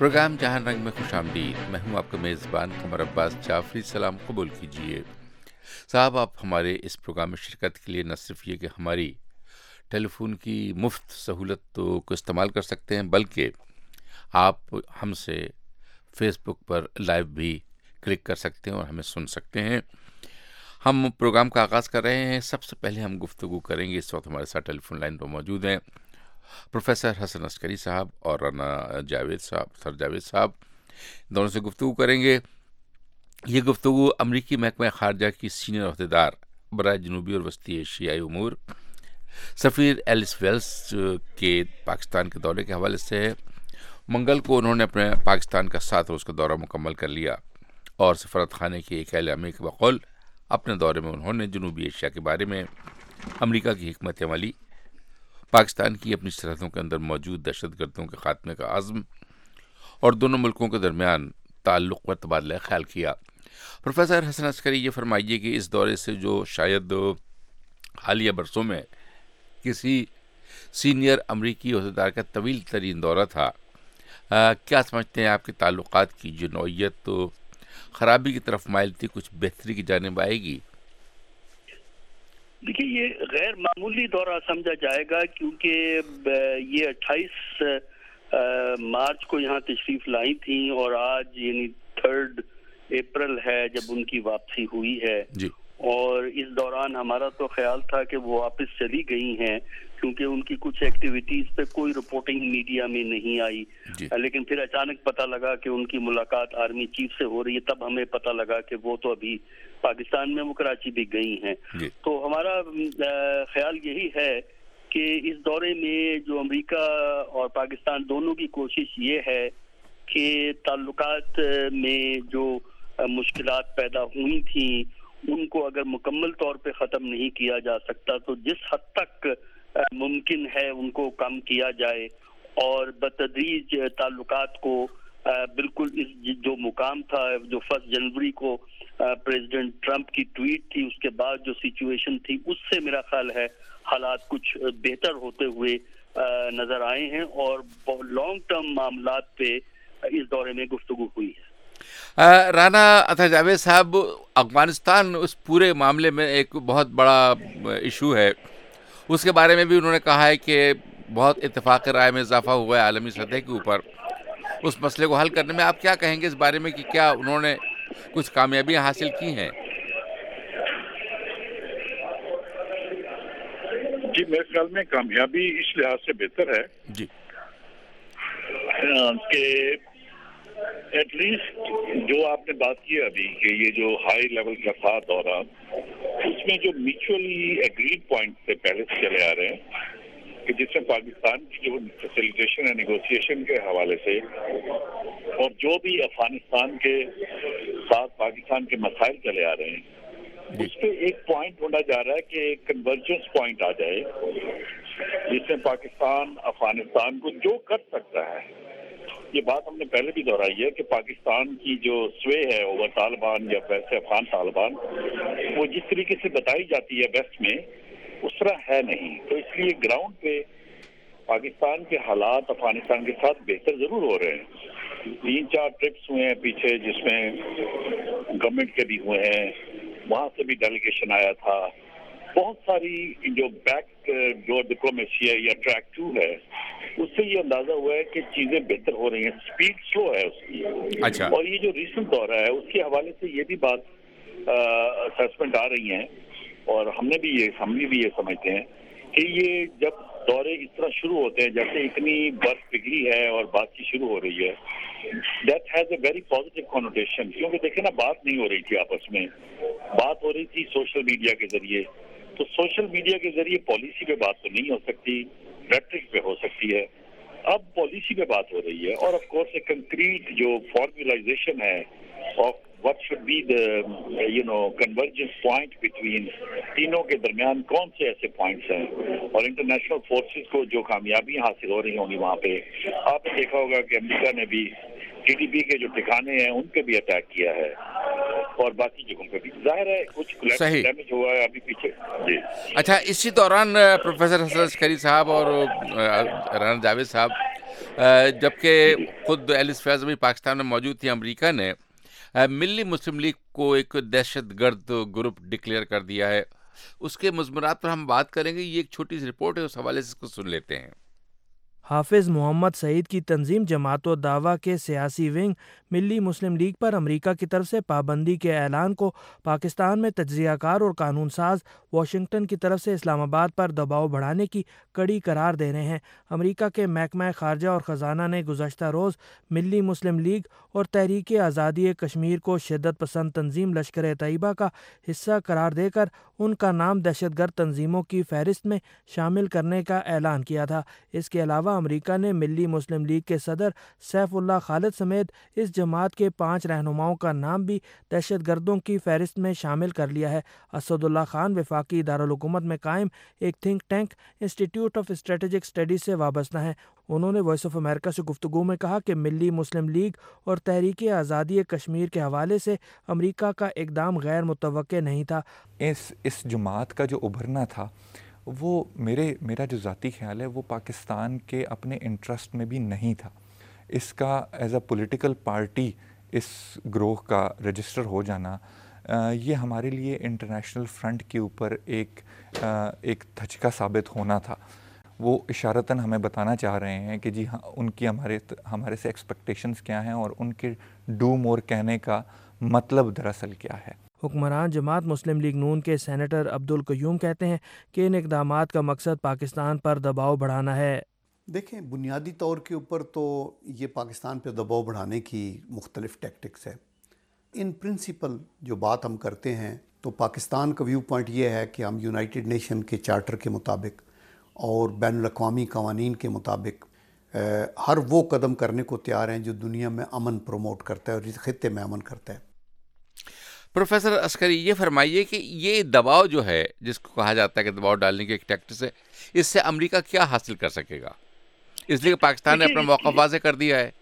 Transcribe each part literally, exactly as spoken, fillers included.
Programme जहां रंग में खुश आमदीद। मैं हूं आपका मेज़बान कमर अब्बास जाफरी। सलाम कबूल कीजिए साहब। आप हमारे इस प्रोग्राम में शिरकत के लिए न सिर्फ ये कि हमारी टेलीफोन की मुफ्त सहूलत तो को इस्तेमाल कर सकते हैं, बल्कि आप हमसे फेसबुक पर लाइव भी क्लिक कर सकते हैं और हमें सुन सकते हैं। हम प्रोग्राम का आगाज़ कर रहे हैं। सबसे पहले हम गुफ्तगू करेंगे, इस वक्त हमारे साथ टेलीफोन लाइन पर मौजूद हैं प्रोफेसर हसन अस्करी साहब और राना जावेद साहब, सर जावेद साहब। दोनों से गुफ्तगू करेंगे। ये गुफ्तगू अमरीकी महकमा खारजा की सीनियर अहदेदार बराए जनूबी और वस्ती एशियाई उमूर सफ़ीर एलिस वेल्स के पाकिस्तान के दौरे के हवाले से है। मंगल को उन्होंने अपने पाकिस्तान का सात रोज़ का दौरा मुकम्मल कर लिया और सफारत खाने के एक एलामी के बकौल अपने दौरे में उन्होंने जनूबी एशिया के बारे में अमरीका की हिकमत अमली, पाकिस्तान की अपनी सरहदों के अंदर मौजूद दहशतगर्दों के खात्मे का आज़म और दोनों मुल्कों के दरमियान ताल्लुक़ पर तबादला ख्याल किया। प्रोफेसर हसन अस्करी, ये फरमाइए कि इस दौरे से जो शायद हालिया बरसों में किसी सीनियर अमरीकी अहदेदार का तवील तरीन दौरा था, आ, क्या समझते हैं आपके ताल्लुक़ात की जो नौइयत तो ख़राबी की तरफ माइल थी, कुछ बेहतरी की जानिब आएगी? देखिए, ये गैर मामूली दौरा समझा जाएगा क्योंकि ये अट्ठाईस मार्च को यहाँ तशरीफ लाई थी और आज यानी थर्ड अप्रैल है जब उनकी वापसी हुई है जी। और इस दौरान हमारा तो ख्याल था कि वो वापस चली गई हैं क्योंकि उनकी कुछ एक्टिविटीज पे कोई रिपोर्टिंग मीडिया में नहीं आई, लेकिन फिर अचानक पता लगा कि उनकी मुलाकात आर्मी चीफ से हो रही है। तब हमें पता लगा कि वो तो अभी पाकिस्तान में, वो कराची भी गई हैं। तो हमारा ख्याल यही है कि इस दौरे में जो अमेरिका और पाकिस्तान दोनों की कोशिश ये है कि ताल्लुकात में जो मुश्किलात पैदा हुई थी उनको अगर मुकम्मल तौर पे ख़त्म नहीं किया जा सकता तो जिस हद तक मुमकिन है उनको कम किया जाए और बतदरीज ताल्लुकात को बिल्कुल इस जो मुकाम था, जो फर्स्ट जनवरी को प्रेसिडेंट ट्रंप की ट्वीट थी उसके बाद जो सिचुएशन थी, उससे मेरा ख्याल है हालात कुछ बेहतर होते हुए नजर आए हैं और लॉन्ग टर्म मामलात पे इस दौरे में गुफ्तगू हुई है। राना अता जावेद साहब, अफगानिस्तान उस पूरे मामले में एक बहुत बड़ा इशू है, उसके बारे में भी उन्होंने कहा है कि बहुत इत्तेफाक राय में इजाफा हुआ है आलमी सतह के ऊपर। उस मसले को हल करने में आप क्या कहेंगे इस बारे में कि क्या उन्होंने कुछ कामयाबियां हासिल की हैं? जी, मेरे ख्याल में कामयाबी इस लिहाज से बेहतर है जी कि एटलीस्ट जो आपने बात की अभी कि ये जो हाई लेवल का था दौरा, उसमें जो म्यूचुअली एग्रीड पॉइंट से पहले से चले आ रहे हैं कि जिसमें पाकिस्तान की जो फैसिलिटेशन है नेगोशिएशन के हवाले से और जो भी अफगानिस्तान के साथ पाकिस्तान के मसाइल चले आ रहे हैं, उस पर एक पॉइंट ढूंढा जा रहा है कि एक कन्वर्जेंस पॉइंट आ जाए जिसमें पाकिस्तान अफगानिस्तान को जो कर सकता है। ये बात हमने पहले भी दोहराई है कि पाकिस्तान की जो स्वे है ओवर तालिबान या वैसे अफगान तालिबान, वो जिस तरीके से बताई जाती है वेस्ट में, उस तरह है नहीं। तो इसलिए ग्राउंड पे पाकिस्तान के हालात अफगानिस्तान के साथ बेहतर जरूर हो रहे हैं। तीन चार ट्रिप्स हुए हैं पीछे जिसमें गवर्नमेंट के भी हुए हैं, वहां से भी डेलीगेशन आया था। बहुत सारी जो बैक जो डिप्लोमेसी है या ट्रैक टू है, उससे ये अंदाजा हुआ है कि चीजें बेहतर हो रही हैं। स्पीड स्लो है उसकी। अच्छा। और ये जो रिसेंट दौरा है उसके हवाले से ये भी बात असेसमेंट आ रही है और हमने भी ये हम भी ये समझते हैं कि ये जब दौरे इस तरह शुरू होते हैं, जैसे इतनी बर्फ पिघली है और बातचीत शुरू हो रही है, that has a very positive connotation. क्योंकि देखे ना, बात नहीं हो रही थी आपस में, बात हो रही थी सोशल मीडिया के जरिए। तो सोशल मीडिया के जरिए पॉलिसी पे बात तो नहीं हो सकती, रेटरिक पे हो सकती है। अब पॉलिसी पे बात हो रही है और ऑफ कोर्स एक कंक्रीट जो फॉर्मुलाइजेशन है of what should be the you know convergence point between तीनों के दरमियान कौन से ऐसे पॉइंट्स हैं और इंटरनेशनल फोर्सेस को जो कामयाबियां हासिल हो रही होंगी वहाँ पे। आपने देखा होगा कि अमेरिका ने भी टीडीपी के जो ठिकाने हैं उन पे भी अटैक किया है और बाकी जगहों पे भी। जाहिर है कुछ कोलैटरल डैमेज हुआ है अभी पीछे जी। अच्छा, इसी दौरान प्रोफेसर हसन अस्करी साहब और राना जावेद साहब, جبکہ خود ایلس فیض بھی پاکستان میں موجود تھی. امریکہ نے ملی مسلم لیگ کو ایک دہشت گرد گروپ ڈکلیئر کر دیا ہے. اس کے مضمرات پر ہم بات کریں گے. یہ ایک چھوٹی سی رپورٹ ہے, اس حوالے سے اس کو سن لیتے ہیں. حافظ محمد سعید کی تنظیم جماعت الدعوہ کے سیاسی ونگ ملی مسلم لیگ پر امریکہ کی طرف سے پابندی کے اعلان کو پاکستان میں تجزیہ کار اور قانون ساز واشنگٹن کی طرف سے اسلام آباد پر دباؤ بڑھانے کی کڑی قرار دے رہے ہیں. امریکہ کے محکمہ خارجہ اور خزانہ نے گزشتہ روز ملی مسلم لیگ اور تحریک آزادی کشمیر کو شدت پسند تنظیم لشکر طیبہ کا حصہ قرار دے کر ان کا نام دہشت گرد تنظیموں کی فہرست میں شامل کرنے کا اعلان کیا تھا. اس کے علاوہ امریکہ نے ملی مسلم لیگ کے صدر سیف اللہ خالد سمیت اس جماعت کے پانچ رہنماؤں کا نام بھی دہشت گردوں کی فہرست میں شامل کر لیا ہے. اسد اللہ خان وفاقی دارالحکومت میں قائم ایک تھنک ٹینک انسٹی ٹیوٹ آف اسٹریٹجک اسٹڈیز سے وابستہ ہیں. انہوں نے وائس آف امریکہ سے گفتگو میں کہا کہ ملی مسلم لیگ اور تحریک آزادی کشمیر کے حوالے سے امریکہ کا اقدام غیر متوقع نہیں تھا. اس اس جماعت کا جو ابھرنا تھا وہ میرے میرا جو ذاتی خیال ہے وہ پاکستان کے اپنے انٹرسٹ میں بھی نہیں تھا. اس کا ایز اے پولیٹیکل پارٹی اس گروہ کا رجسٹر ہو جانا یہ ہمارے لیے انٹرنیشنل فرنٹ کے اوپر ایک ایک دھچکا ثابت ہونا تھا. وہ اشارتاً ہمیں بتانا چاہ رہے ہیں کہ جی ہاں ان کی ہمارے ہمارے سے ایکسپیکٹیشنز کیا ہیں اور ان کے ڈو مور کہنے کا مطلب دراصل کیا ہے. حکمران جماعت مسلم لیگ نون کے سینیٹر عبدالقیوم کہتے ہیں کہ ان اقدامات کا مقصد پاکستان پر دباؤ بڑھانا ہے. دیکھیں بنیادی طور کے اوپر تو یہ پاکستان پہ دباؤ بڑھانے کی مختلف ٹیکٹکس ہے. ان پرنسپل جو بات ہم کرتے ہیں تو پاکستان کا ویو پوائنٹ یہ ہے کہ ہم یونائٹڈ نیشن کے چارٹر کے مطابق اور بین الاقوامی قوانین کے مطابق ہر وہ قدم کرنے کو تیار ہیں جو دنیا میں امن پروموٹ کرتا ہے اور اس خطے میں امن کرتا ہے. پروفیسر عسکری یہ فرمائیے کہ یہ دباؤ جو ہے جس کو کہا جاتا ہے کہ دباؤ ڈالنے کی ایک ٹیکٹس ہے, اس سے امریکہ کیا حاصل کر سکے گا, اس لیے کہ پاکستان نے اپنا موقف واضح کر دیا ہے.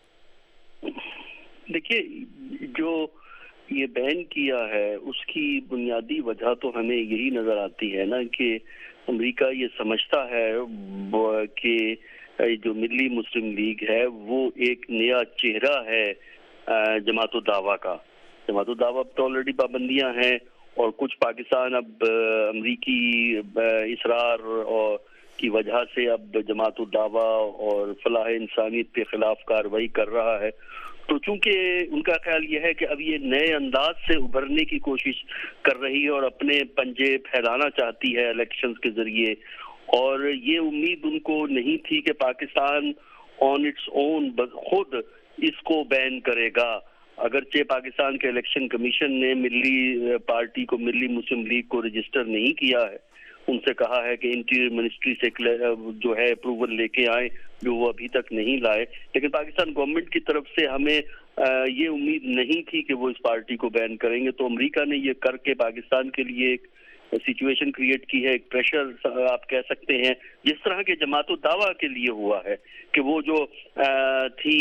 دیکھیے جو یہ بین کیا ہے اس کی بنیادی وجہ تو ہمیں یہی نظر آتی ہے نا کہ امریکہ یہ سمجھتا ہے کہ جو ملی مسلم لیگ ہے وہ ایک نیا چہرہ ہے جماعت الدعوہ کا. جماعت الدعوہ تو آلریڈی پابندیاں ہیں اور کچھ پاکستان اب امریکی اصرار اور کی وجہ سے اب جماعت الدعوہ اور فلاح انسانیت کے خلاف کارروائی کر رہا ہے. تو چونکہ ان کا خیال یہ ہے کہ اب یہ نئے انداز سے ابھرنے کی کوشش کر رہی ہے اور اپنے پنجے پھیلانا چاہتی ہے الیکشنز کے ذریعے, اور یہ امید ان کو نہیں تھی کہ پاکستان آن اٹس اون خود اس کو بین کرے گا. اگرچہ پاکستان کے الیکشن کمیشن نے ملی پارٹی کو ملی مسلم لیگ کو رجسٹر نہیں کیا ہے, ان سے کہا ہے کہ انٹیریئر منسٹری سے جو ہے اپروول لے کے آئیں, جو وہ ابھی تک نہیں لائے. لیکن پاکستان گورنمنٹ کی طرف سے ہمیں یہ امید نہیں تھی کہ وہ اس پارٹی کو بین کریں گے. تو امریکہ نے یہ کر کے پاکستان کے لیے ایک سچویشن کریٹ کی ہے, ایک پریشر آپ کہہ سکتے ہیں, جس طرح کے جماعت الدعوہ کے لیے ہوا ہے کہ وہ جو تھی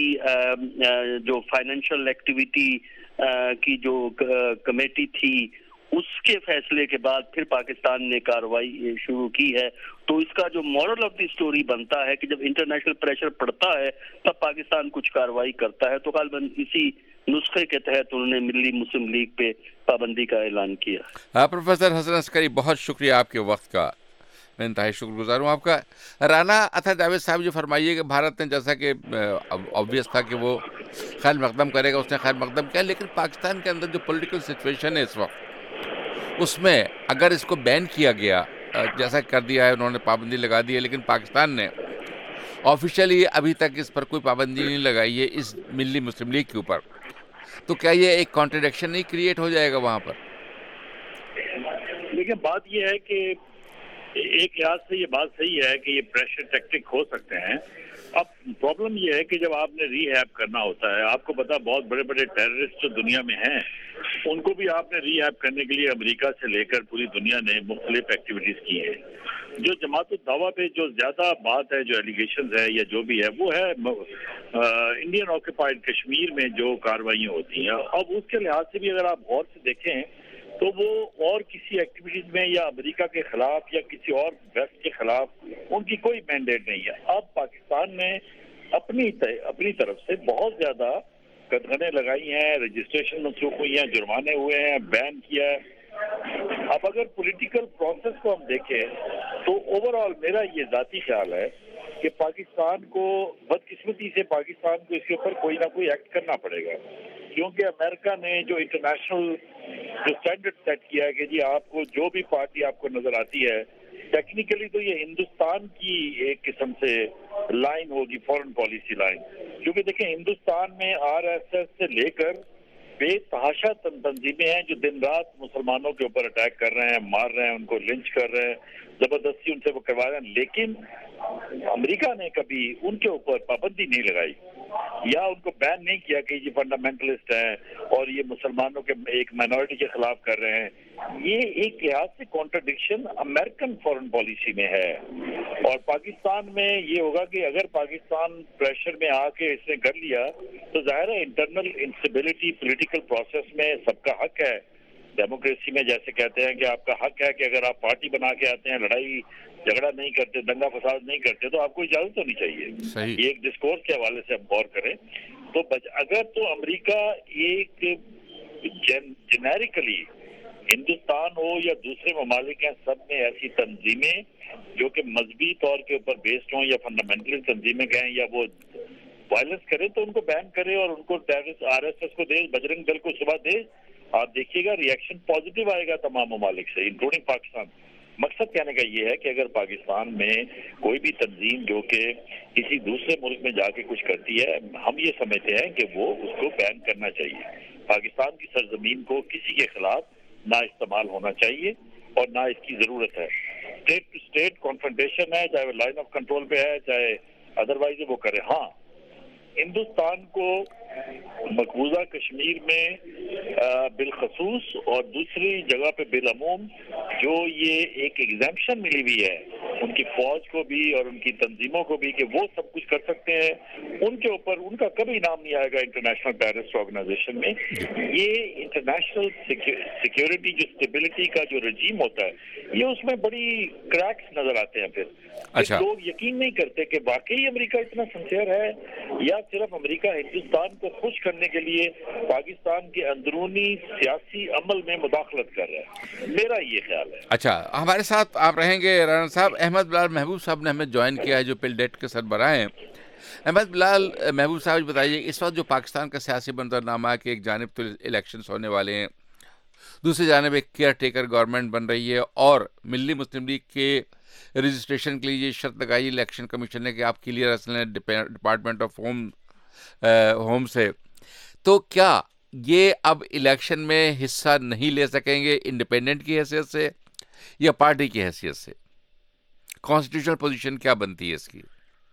جو فائنینشیل ایکٹیویٹی کی جو کمیٹی تھی اس کے فیصلے کے بعد پھر پاکستان نے کارروائی شروع کی ہے. تو اس کا جو مورل آف دی سٹوری بنتا ہے کہ جب انٹرنیشنل پریشر پڑتا ہے تب پاکستان کچھ کارروائی کرتا ہے. تو غالباً اسی نسخے کے تحت انہوں نے ملی مسلم لیگ پہ پابندی کا اعلان کیا. ہاں پروفیسر حسن عسکری, بہت شکریہ آپ کے وقت کا, میں انتہائی شکر گزار ہوں آپ کا. رانا اطہر جاوید صاحب جو فرمائیے کہ بھارت نے جیسا کہ آبویس تھا کہ وہ خیر مقدم کرے گا, اس نے خیر مقدم کیا, لیکن پاکستان کے اندر جو پولیٹیکل سچویشن ہے اس وقت اس میں اگر اس کو بین کیا گیا جیسا کر دیا ہے, انہوں نے پابندی لگا دی ہے, لیکن پاکستان نے آفیشیلی ابھی تک اس پر کوئی پابندی نہیں لگائی ہے اس ملی مسلم لیگ کے اوپر, تو کیا یہ ایک کانٹرڈکشن نہیں کریٹ ہو جائے گا وہاں پر؟ لیکن بات یہ ہے کہ ایک لحاظ سے یہ بات صحیح ہے کہ یہ پریشر ٹیکٹک ہو سکتے ہیں. اب پرابلم یہ ہے کہ جب آپ نے ری ہیب کرنا ہوتا ہے, آپ کو پتا بہت بڑے بڑے ٹیررسٹ جو دنیا میں ہیں ان کو بھی آپ نے ری ہیب کرنے کے لیے امریکہ سے لے کر پوری دنیا نے مختلف ایکٹیویٹیز کی ہیں. جو جماعت الدعوہ پہ جو زیادہ بات ہے, جو ایلیگیشنز ہے یا جو بھی ہے, وہ ہے انڈین آکوپائڈ کشمیر میں جو کارروائیاں ہوتی ہیں. اب اس کے لحاظ سے بھی اگر آپ غور سے دیکھیں تو وہ اور کسی ایکٹیویٹیز میں یا امریکہ کے خلاف یا کسی اور ویسٹ کے خلاف ان کی کوئی مینڈیٹ نہیں ہے. اب پاکستان نے اپنی اپنی طرف سے بہت زیادہ قدغنیں لگائی ہیں، رجسٹریشن منسوخ ہوئی ہیں، جرمانے ہوئے ہیں، بین کیا ہے۔ اب اگر پولیٹیکل پروسیس کو ہم دیکھیں تو اوور آل میرا یہ ذاتی خیال ہے کہ پاکستان کو بدقسمتی سے پاکستان کو اس کے اوپر کوئی نہ کوئی ایکٹ کرنا پڑے گا، کیونکہ امریکہ نے جو انٹرنیشنل جو اسٹینڈرڈ سیٹ کیا ہے کہ جی آپ کو جو بھی پارٹی آپ کو نظر آتی ہے، ٹیکنیکلی تو یہ ہندوستان کی ایک قسم سے لائن ہوگی، فورن پالیسی لائن، کیونکہ دیکھیں ہندوستان میں آر ایس ایس سے لے کر بے تحاشا تنظیمیں ہیں جو دن رات مسلمانوں کے اوپر اٹیک کر رہے ہیں، مار رہے ہیں، ان کو لنچ کر رہے ہیں، زبردستی ان سے وہ کروا رہے ہیں، لیکن امریکہ نے کبھی ان کے اوپر پابندی نہیں لگائی یا ان کو بین نہیں کیا کہ یہ فنڈامنٹلسٹ ہیں اور یہ مسلمانوں کے ایک مائنورٹی کے خلاف کر رہے ہیں۔ یہ ایک لحاظ سے کانٹرڈکشن امریکن فورن پالیسی میں ہے، اور پاکستان میں یہ ہوگا کہ اگر پاکستان پریشر میں آ کے اس نے کر لیا تو ظاہر ہے انٹرنل انسٹیبلٹی پولیٹیکل پروسیس میں سب کا حق ہے، ڈیموکریسی میں جیسے کہتے ہیں کہ آپ کا حق ہے کہ اگر آپ پارٹی بنا کے آتے ہیں، لڑائی جھگڑا نہیں کرتے، دنگا فساد نہیں کرتے، تو آپ کو اجازت ہونی چاہیے۔ یہ ایک ڈسکورس کے حوالے سے ہم غور کریں تو اگر تو امریکہ ایک جنیرکلی ہندوستان ہو یا دوسرے ممالک ہیں، سب میں ایسی تنظیمیں جو کہ مذہبی طور کے اوپر بیسڈ ہوں یا فنڈامنٹل تنظیمیں کہیں یا وہ وائلنس کرے تو ان کو بین کرے اور ان کو ٹیررسٹ آر ایس ایس کو دے، بجرنگ دل کو صبح دے، آپ دیکھیے گا ریئیکشن پازیٹیو آئے گا تمام ممالک سے انکلوڈنگ پاکستان۔ مقصد کہنے کا یہ ہے کہ اگر پاکستان میں کوئی بھی تنظیم جو کہ کسی دوسرے ملک میں جا کے کچھ کرتی ہے، ہم یہ سمجھتے ہیں کہ وہ اس کو بین کرنا چاہیے۔ پاکستان کی سرزمین کو کسی کے خلاف نہ استعمال ہونا چاہیے اور نہ اس کی ضرورت ہے۔ اسٹیٹ ٹو اسٹیٹ کانفرنٹیشن ہے، چاہے وہ لائن آف کنٹرول پہ ہے چاہے ادروائز وہ کرے۔ ہاں، ہندوستان کو مقبوضہ کشمیر میں بالخصوص اور دوسری جگہ پہ بالعموم جو یہ ایک ایگزیمپشن ملی ہوئی ہے ان کی فوج کو بھی اور ان کی تنظیموں کو بھی کہ وہ سب کچھ کر سکتے ہیں، ان کے اوپر ان کا کبھی نام نہیں آئے گا انٹرنیشنل ٹیررسٹ آرگنائزیشن میں۔ یہ انٹرنیشنل سیکیورٹی جو اسٹیبلٹی کا جو رجیم ہوتا ہے یہ اس میں بڑی کریکس نظر آتے ہیں۔ پھر اچھا، لوگ یقین نہیں کرتے کہ واقعی امریکہ اتنا سنسیئر ہے یا صرف امریکہ ہندوستان کو خوش کرنے کے لیے پاکستان کے اندرونی سیاسی عمل میں مداخلت کر رہا ہے۔ میرا یہ خیال ہے۔ اچھا، ہمارے ساتھ آپ رہیں گے رانا صاحب۔ احمد بلال محبوب صاحب نے ہمیں جوائن کیا ہے جو پل ڈیٹ کے سربراہ ہیں۔ احمد بلال محبوب صاحب بتائیے، اس وقت جو پاکستان کا سیاسی منظرنامہ ہے کہ ایک جانب تو الیکشنز ہونے والے ہیں، دوسری جانب ایک کیئر ٹیکر گورنمنٹ بن رہی ہے، اور ملی مسلم لیگ کے رجسٹریشن کے لیے یہ شرط لگائی الیکشن کمیشن نے کہ آپ کلیئر اصل ہیں ڈپارٹمنٹ آف ہوم ہوم سے، تو کیا یہ اب الیکشن میں حصہ نہیں لے سکیں گے انڈیپینڈنٹ کی حیثیت سے یا پارٹی کی حیثیت سے؟ کانسٹیٹیوشنل پوزیشن کیا بنتی ہے اس کی؟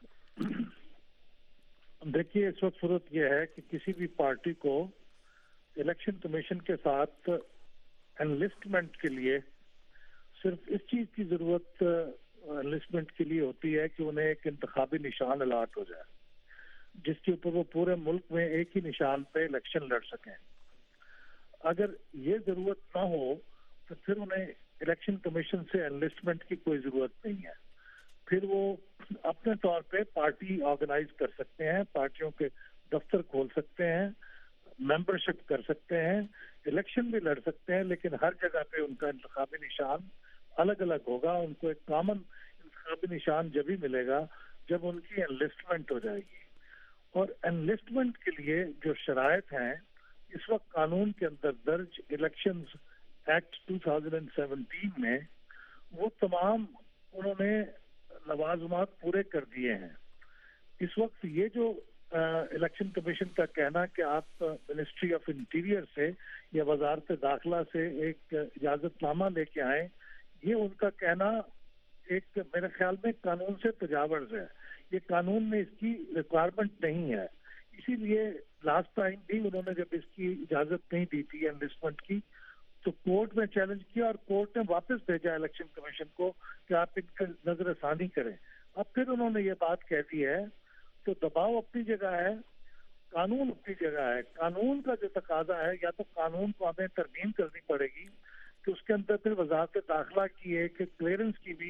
دیکھیے، اس وقت صورت یہ ہے کہ کسی بھی پارٹی کو الیکشن کمیشن کے ساتھ انلسٹمنٹ کے لیے صرف اس چیز کی ضرورت انلسٹمنٹ کے لیے ہوتی ہے کہ انہیں ایک انتخابی نشان الاٹ ہو جائے جس کے اوپر وہ پورے ملک میں ایک ہی نشان پہ الیکشن لڑ سکیں۔ اگر یہ ضرورت نہ ہو تو پھر انہیں الیکشن کمیشن سے انلسٹمنٹ کی کوئی ضرورت نہیں ہے، پھر وہ اپنے طور پہ پارٹی آرگنائز کر سکتے ہیں، پارٹیوں کے دفتر کھول سکتے ہیں، ممبرشپ کر سکتے ہیں، الیکشن بھی لڑ سکتے ہیں، لیکن ہر جگہ پہ ان کا انتخابی نشان الگ الگ ہوگا۔ ان کو ایک کامن انتخابی نشان جب ہی ملے گا جب ان کی انلسٹمنٹ ہو جائے گی، اور انلسٹمنٹ کے لیے جو شرائط ہیں اس وقت قانون کے اندر درج الیکشنز ایکٹ دو ہزار سترہ میں، وہ تمام انہوں نے لوازمات پورے کر دیے ہیں۔ اس وقت یہ جو الیکشن کمیشن کا کہنا کہ آپ منسٹری آف انٹیریئر سے یا وزارت داخلہ سے ایک اجازت نامہ لے کے آئیں، یہ ان کا کہنا ایک میرے خیال میں قانون سے تجاوز ہے۔ یہ قانون میں اس کی ریکوائرمنٹ نہیں ہے، اسی لیے لاسٹ ٹائم بھی انہوں نے جب اس کی اجازت نہیں دی تھی انلسٹمنٹ کی تو کورٹ میں چیلنج کیا اور کورٹ نے واپس بھیجا الیکشن کمیشن کو کہ آپ ان کا نظر ثانی کریں۔ اب پھر انہوں نے یہ بات کہہ دی ہے تو دباؤ اپنی جگہ ہے، قانون اپنی جگہ ہے۔ قانون کا جو تقاضا ہے یا تو قانون کو ہمیں ترمیم کرنی پڑے گی کہ اس کے اندر پھر وزارت داخلہ کی ایک کلیئرنس کی بھی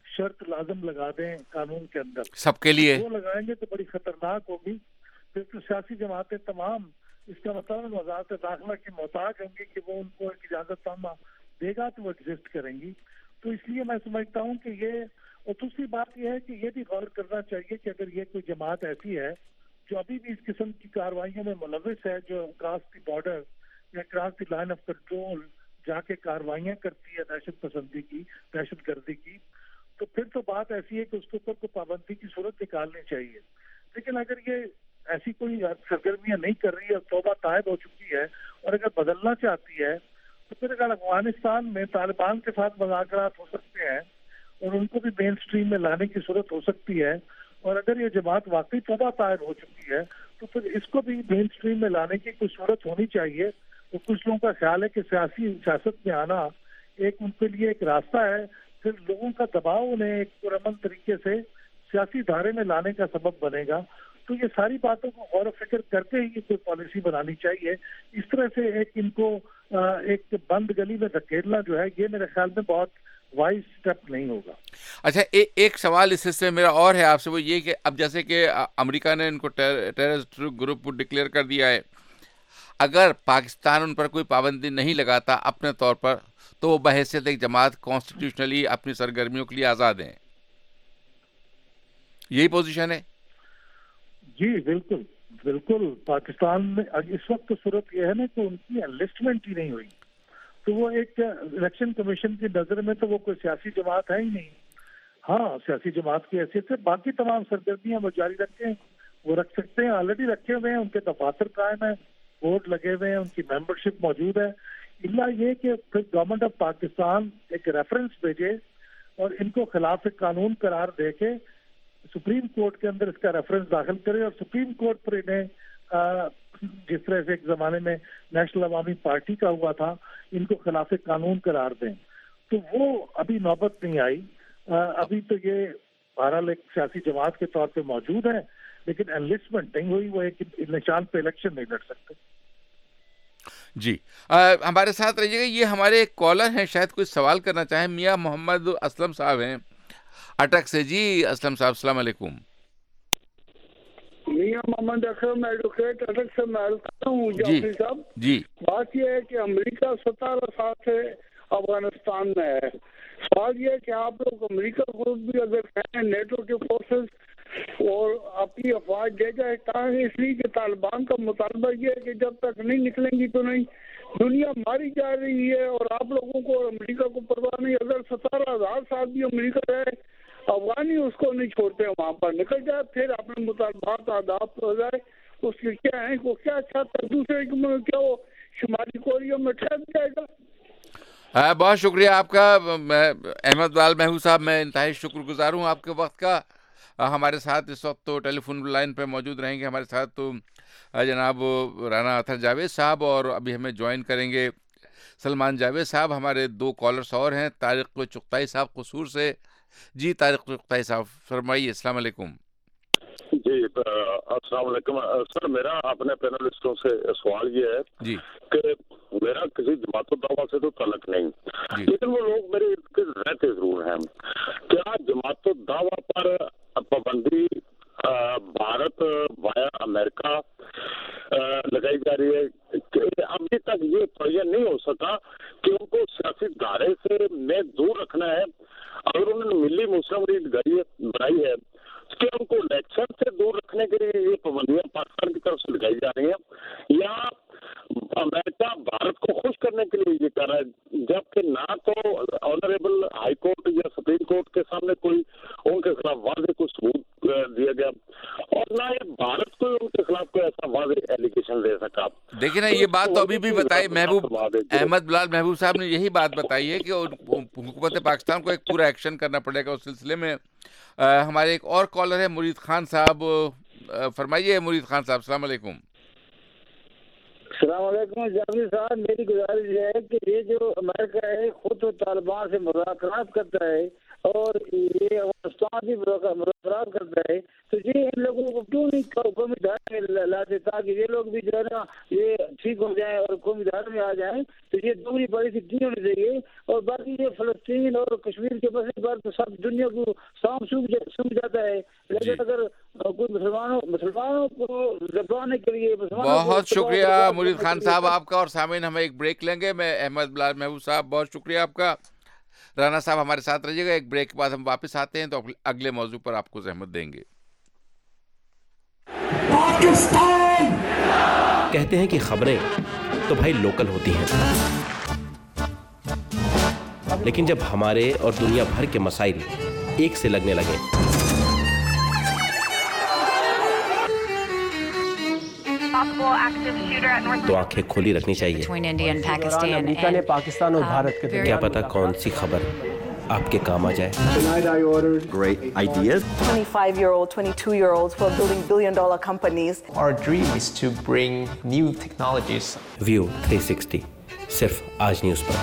شرط لازم لگا دیں قانون کے اندر سب کے لیے، وہ لگائیں گے تو بڑی خطرناک ہوگی. پھر تو سیاسی جماعتیں تمام اس کا مطلب وزارت داخلہ کی محتاج ہوں گی کہ وہ ان کو ایک اجازت نامہ دے گا تو وہ ایگزسٹ کریں گی. تو اس لیے میں سمجھتا ہوں کہ یہ، اور دوسری بات یہ ہے کہ یہ بھی غور کرنا چاہیے کہ اگر یہ کوئی جماعت ایسی ہے جو ابھی بھی اس قسم کی کارروائیوں میں ملوث ہے، جو کراس دی بارڈر یا cross the line of control جا کے کارروائیاں کرتی ہے دہشت پسندی کی، دہشت گردی کی، تو پھر تو بات ایسی ہے کہ اس کے اوپر کوئی پابندی کی صورت نکالنی چاہیے. لیکن اگر یہ ایسی کوئی سرگرمیاں نہیں کر رہی ہے، توبہ طائب ہو چکی ہے اور اگر بدلنا چاہتی ہے، تو پھر اگر افغانستان میں طالبان کے ساتھ مذاکرات ہو سکتے ہیں اور ان کو بھی مین اسٹریم میں لانے کی صورت ہو سکتی ہے، اور اگر یہ جماعت واقعی توبہ طائب ہو چکی ہے تو پھر اس کو بھی مین اسٹریم میں لانے کی کوئی صورت ہونی چاہیے. تو کچھ لوگوں کا خیال ہے کہ سیاسی سیاست میں آنا ایک ان کے لیے ایک راستہ ہے، پھر لوگوں کا دباؤ انہیں ایک پرامن طریقے سے سیاسی دھارے میں لانے کا سبب بنے گا. تو یہ ساری باتوں کو غور و فکر کر کے ہی کوئی پالیسی بنانی چاہیے. اس طرح سے ایک ان کو ایک بند گلی میں دھکیلنا جو ہے، یہ میرے خیال میں بہت وائز اسٹیپ نہیں ہوگا. اچھا، ایک سوال اس سلسلے میں میرا اور ہے آپ سے، وہ یہ کہ اب جیسے کہ امریکہ نے ان کو ٹیررسٹ گروپ ڈکلیئر کر دیا ہے، اگر پاکستان ان پر کوئی پابندی نہیں لگاتا اپنے طور پر تو وہ بحیثیت ایک جماعت کانسٹیٹیوشنلی اپنی سرگرمیوں کے لیے آزاد ہیں، یہی پوزیشن ہے؟ جی بالکل بالکل. پاکستان میں اس وقت تو صورت یہ ہے نا کہ ان کی انلسٹمنٹ ہی نہیں ہوئی، تو وہ ایک الیکشن کمیشن کی نظر میں تو وہ کوئی سیاسی جماعت ہے ہی نہیں. ہاں، سیاسی جماعت کی حیثیت سے باقی تمام سرگرمیاں وہ جاری رکھیں، وہ رکھ سکتے ہیں، آلریڈی رکھے ہوئے ہیں، ان کے دفاتر قائم ہیں، بورڈ لگے ہوئے ہیں، ان کی ممبرشپ موجود ہے. اللہ یہ کہ پھر گورنمنٹ آف پاکستان ایک ریفرنس بھیجے اور ان کو خلاف قانون قرار دے کے سپریم کورٹ کے اندر اس کا ریفرنس داخل کرے، اور سپریم کورٹ پر انہیں جس طرح سے ایک زمانے میں نیشنل عوامی پارٹی کا ہوا تھا، ان کو خلاف قانون قرار دیں. تو وہ ابھی نوبت نہیں آئی. ابھی تو یہ بہرحال ایک سیاسی جماعت کے طور پہ موجود ہے، لیکن انلسٹمنٹ نہیں ہوئی، وہ ایک نشان پہ الیکشن نہیں لڑ سکتے. جی آ, ہمارے ساتھ رہیے گا. یہ ہمارے ایک کالر ہیں، شاید کوئی سوال کرنا چاہیں. میاں محمد اسلم صاحب ہیں اٹک سے. جی اسلم صاحب السلام علیکم. میاں محمد اسلم ایڈوکیٹ اٹک سے میں کرتا ہوں. جعفری صاحب جی، بات یہ ہے کہ امریکہ ستارہ سال سے افغانستان میں ہے. سوال یہ ہے کہ آپ لوگ امریکہ کو بھی اگر کہیں نیٹو کے فورسز اور اپنی افواج دے جائے، تاکہ اس لیے کہ طالبان کا مطالبہ یہ ہے کہ جب تک نہیں نکلیں گی تو نہیں. دنیا ماری جا رہی ہے اور آپ لوگوں کو اور امریکہ کو پرواہ نہیں. اگر ستارہ ہزار سال بھی امریکہ رہے، افغانی اس کو نہیں چھوڑتے، وہاں پر نکل جائے، پھر اپنے مطالبات آداب ہو جائے. اس کے کیا ہیں، وہ کیا چاہتا ہے دوسرے کیا وہ شمالی کوریا میں ٹھہر جائے گا. بہت شکریہ آپ کا احمد لال محبوب صاحب. میں انتہائی شکر گزار ہوں آپ کے وقت کا. ہمارے ساتھ اس وقت تو ٹیلی فون لائن پہ موجود رہیں گے ہمارے ساتھ تو جناب رانا اطہر جاوید صاحب، اور ابھی ہمیں جوائن کریں گے سلمان جاوید صاحب. ہمارے دو کالرس اور ہیں، طارق چغتائی صاحب قصور سے. جی طارق چغتائی صاحب فرمائیے. السلام علیکم. جی السلام علیکم سر. میرا اپنے پینلسٹوں سے سوال یہ ہے جی کہ میرا کسی جماعت الدعوہ سے تو تعلق نہیں، جی. لیکن وہ لوگ میرے ارد گرد رہتے ضرور ہیں. کیا جماعت الدعوہ پر پابندی بھارت وایا امریکہ لگائی جا رہی ہے کہ ابھی تک یہ تعین نہیں ہو سکا کہ ان کو سیاسی دھارے سے میں دور رکھنا ہے؟ اگر انہوں نے ملی مسلم لیگ بنائی ہے کہ ان کو الیکشن سے دور رکھنے کے لیے یہ پابندیاں پاکستان کی طرف سے لگائی جا رہی ہیں، یا امریکہ بھارت کو خوش کرنے کے لیے یہ کر رہا ہے، جبکہ نہ تو آنریبل ہائی کورٹ یا سپریم کورٹ کے سامنے کوئی ان کے خلاف واضح کوئی ثبوت دیا گیا، اور نہ یہ بھارت کو ان کے خلاف کوئی ایسا واضح ایلیگیشن دے سکا. دیکھیں نا، یہ بات تو ابھی بھی بتائی محبوب احمد لال محبوب صاحب نے یہی بات بتائی ہے کہ حکومت پاکستان کو ایک پورا ایکشن کرنا پڑے گا اس سلسلے میں. ہمارے ایک اور کالر ہے مرید خان صاحب. فرمائیے مرید خان صاحب. السلام علیکم. السلام علیکم جعفری صاحب. میری گزارش ہے کہ یہ جو امریکہ ہے خود تو طالبان سے مذاکرات کرتا ہے، اور یہ افغانستان بھی مذاکرات کرتا ہے، تو یہ ان لوگوں کو کیوں نہیں قومی دھارے میں لاتے تاکہ یہ لوگ بھی جو ہے نا یہ ٹھیک ہو جائیں اور قومی دھارے میں آ جائیں. تو یہ دوسری پالیسی نہیں ہونی چاہیے. اور باقی یہ فلسطین اور کشمیر کے مسئلے پر تو سب دنیا کو سام سمجھ جاتا ہے، لیکن اگر کوئی مسلمانوں مسلمانوں کو دبانے کے لیے بہت شکریہ مرید خان صاحب آپ کا. اور سامعین ہم ایک بریک لیں گے. میں احمد بلال محبوب صاحب بہت شکریہ آپ کا. رانا صاحب ہمارے ساتھ رہیے گا. ایک بریک کے بعد ہم واپس آتے ہیں تو اگلے موضوع پر آپ کو زحمت دیں گے. پاکستان کہتے ہیں کہ خبریں تو بھائی لوکل ہوتی ہیں، لیکن جب ہمارے اور دنیا بھر کے مسائل ایک سے لگنے لگے تو آنکھیں کھولی رکھنی چاہیے. امریکہ نے پاکستان اور بھارت کے کیا پتا کون سی خبر آپ کے کام آ جائے. Great ideas. twenty-five year old, twenty-two year olds who are building billion dollar companies. Our dream is to bring new technologies. View three sixty صرف آج نیوز پر.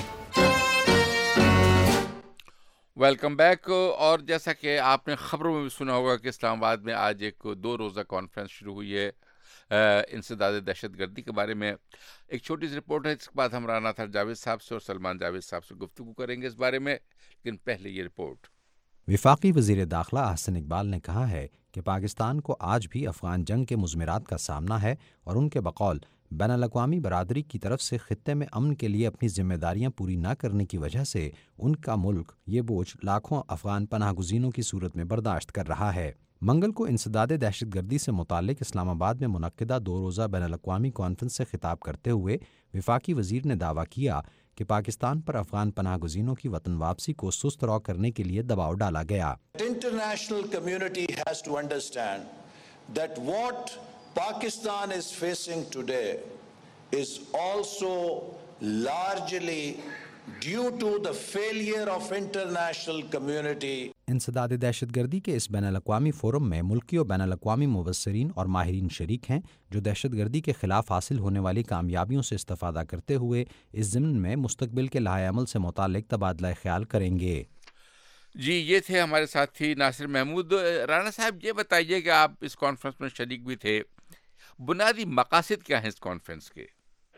Welcome back. اور جیسا کہ آپ نے خبروں میں بھی سنا ہوگا کہ اسلام آباد میں آج ایک دو روزہ کانفرنس شروع ہوئی ہے انسداد دہشت گردی کے بارے میں. ایک چھوٹی سی رپورٹ ہے، اس کے بعد ہم رانا تھر جاوید صاحب سے اور سلمان جاوید صاحب سے گفتگو کریں گے اس بارے میں، لیکن پہلے یہ رپورٹ. وفاقی وزیر داخلہ احسن اقبال نے کہا ہے کہ پاکستان کو آج بھی افغان جنگ کے مضمرات کا سامنا ہے اور ان کے بقول بین الاقوامی برادری کی طرف سے خطے میں امن کے لیے اپنی ذمہ داریاں پوری نہ کرنے کی وجہ سے ان کا ملک یہ بوجھ لاکھوں افغان پناہ گزینوں کی صورت میں برداشت کر رہا ہے. منگل کو انسداد دہشت گردی سے متعلق اسلام آباد میں منعقدہ دو روزہ بین الاقوامی کانفرنس سے خطاب کرتے ہوئے وفاقی وزیر نے دعویٰ کیا کہ پاکستان پر افغان پناہ گزینوں کی وطن واپسی کو سست رو کرنے کے لیے دباؤ ڈالا گیا. International community has to understand that what Pakistan is facing today is also largely due to the failure of international community. انسداد دہشت گردی کے اس بین الاقوامی فورم میں ملکی اور بین الاقوامی مبصرین اور ماہرین شریک ہیں جو دہشت گردی کے خلاف حاصل ہونے والی کامیابیوں سے استفادہ کرتے ہوئے اس ضمن میں مستقبل کے لائحہ عمل سے متعلق تبادلہ خیال کریں گے. جی یہ تھے ہمارے ساتھی ناصر محمود. رانا صاحب یہ بتائیے کہ آپ اس کانفرنس میں شریک بھی تھے، بنیادی مقاصد کیا ہیں اس کانفرنس کے؟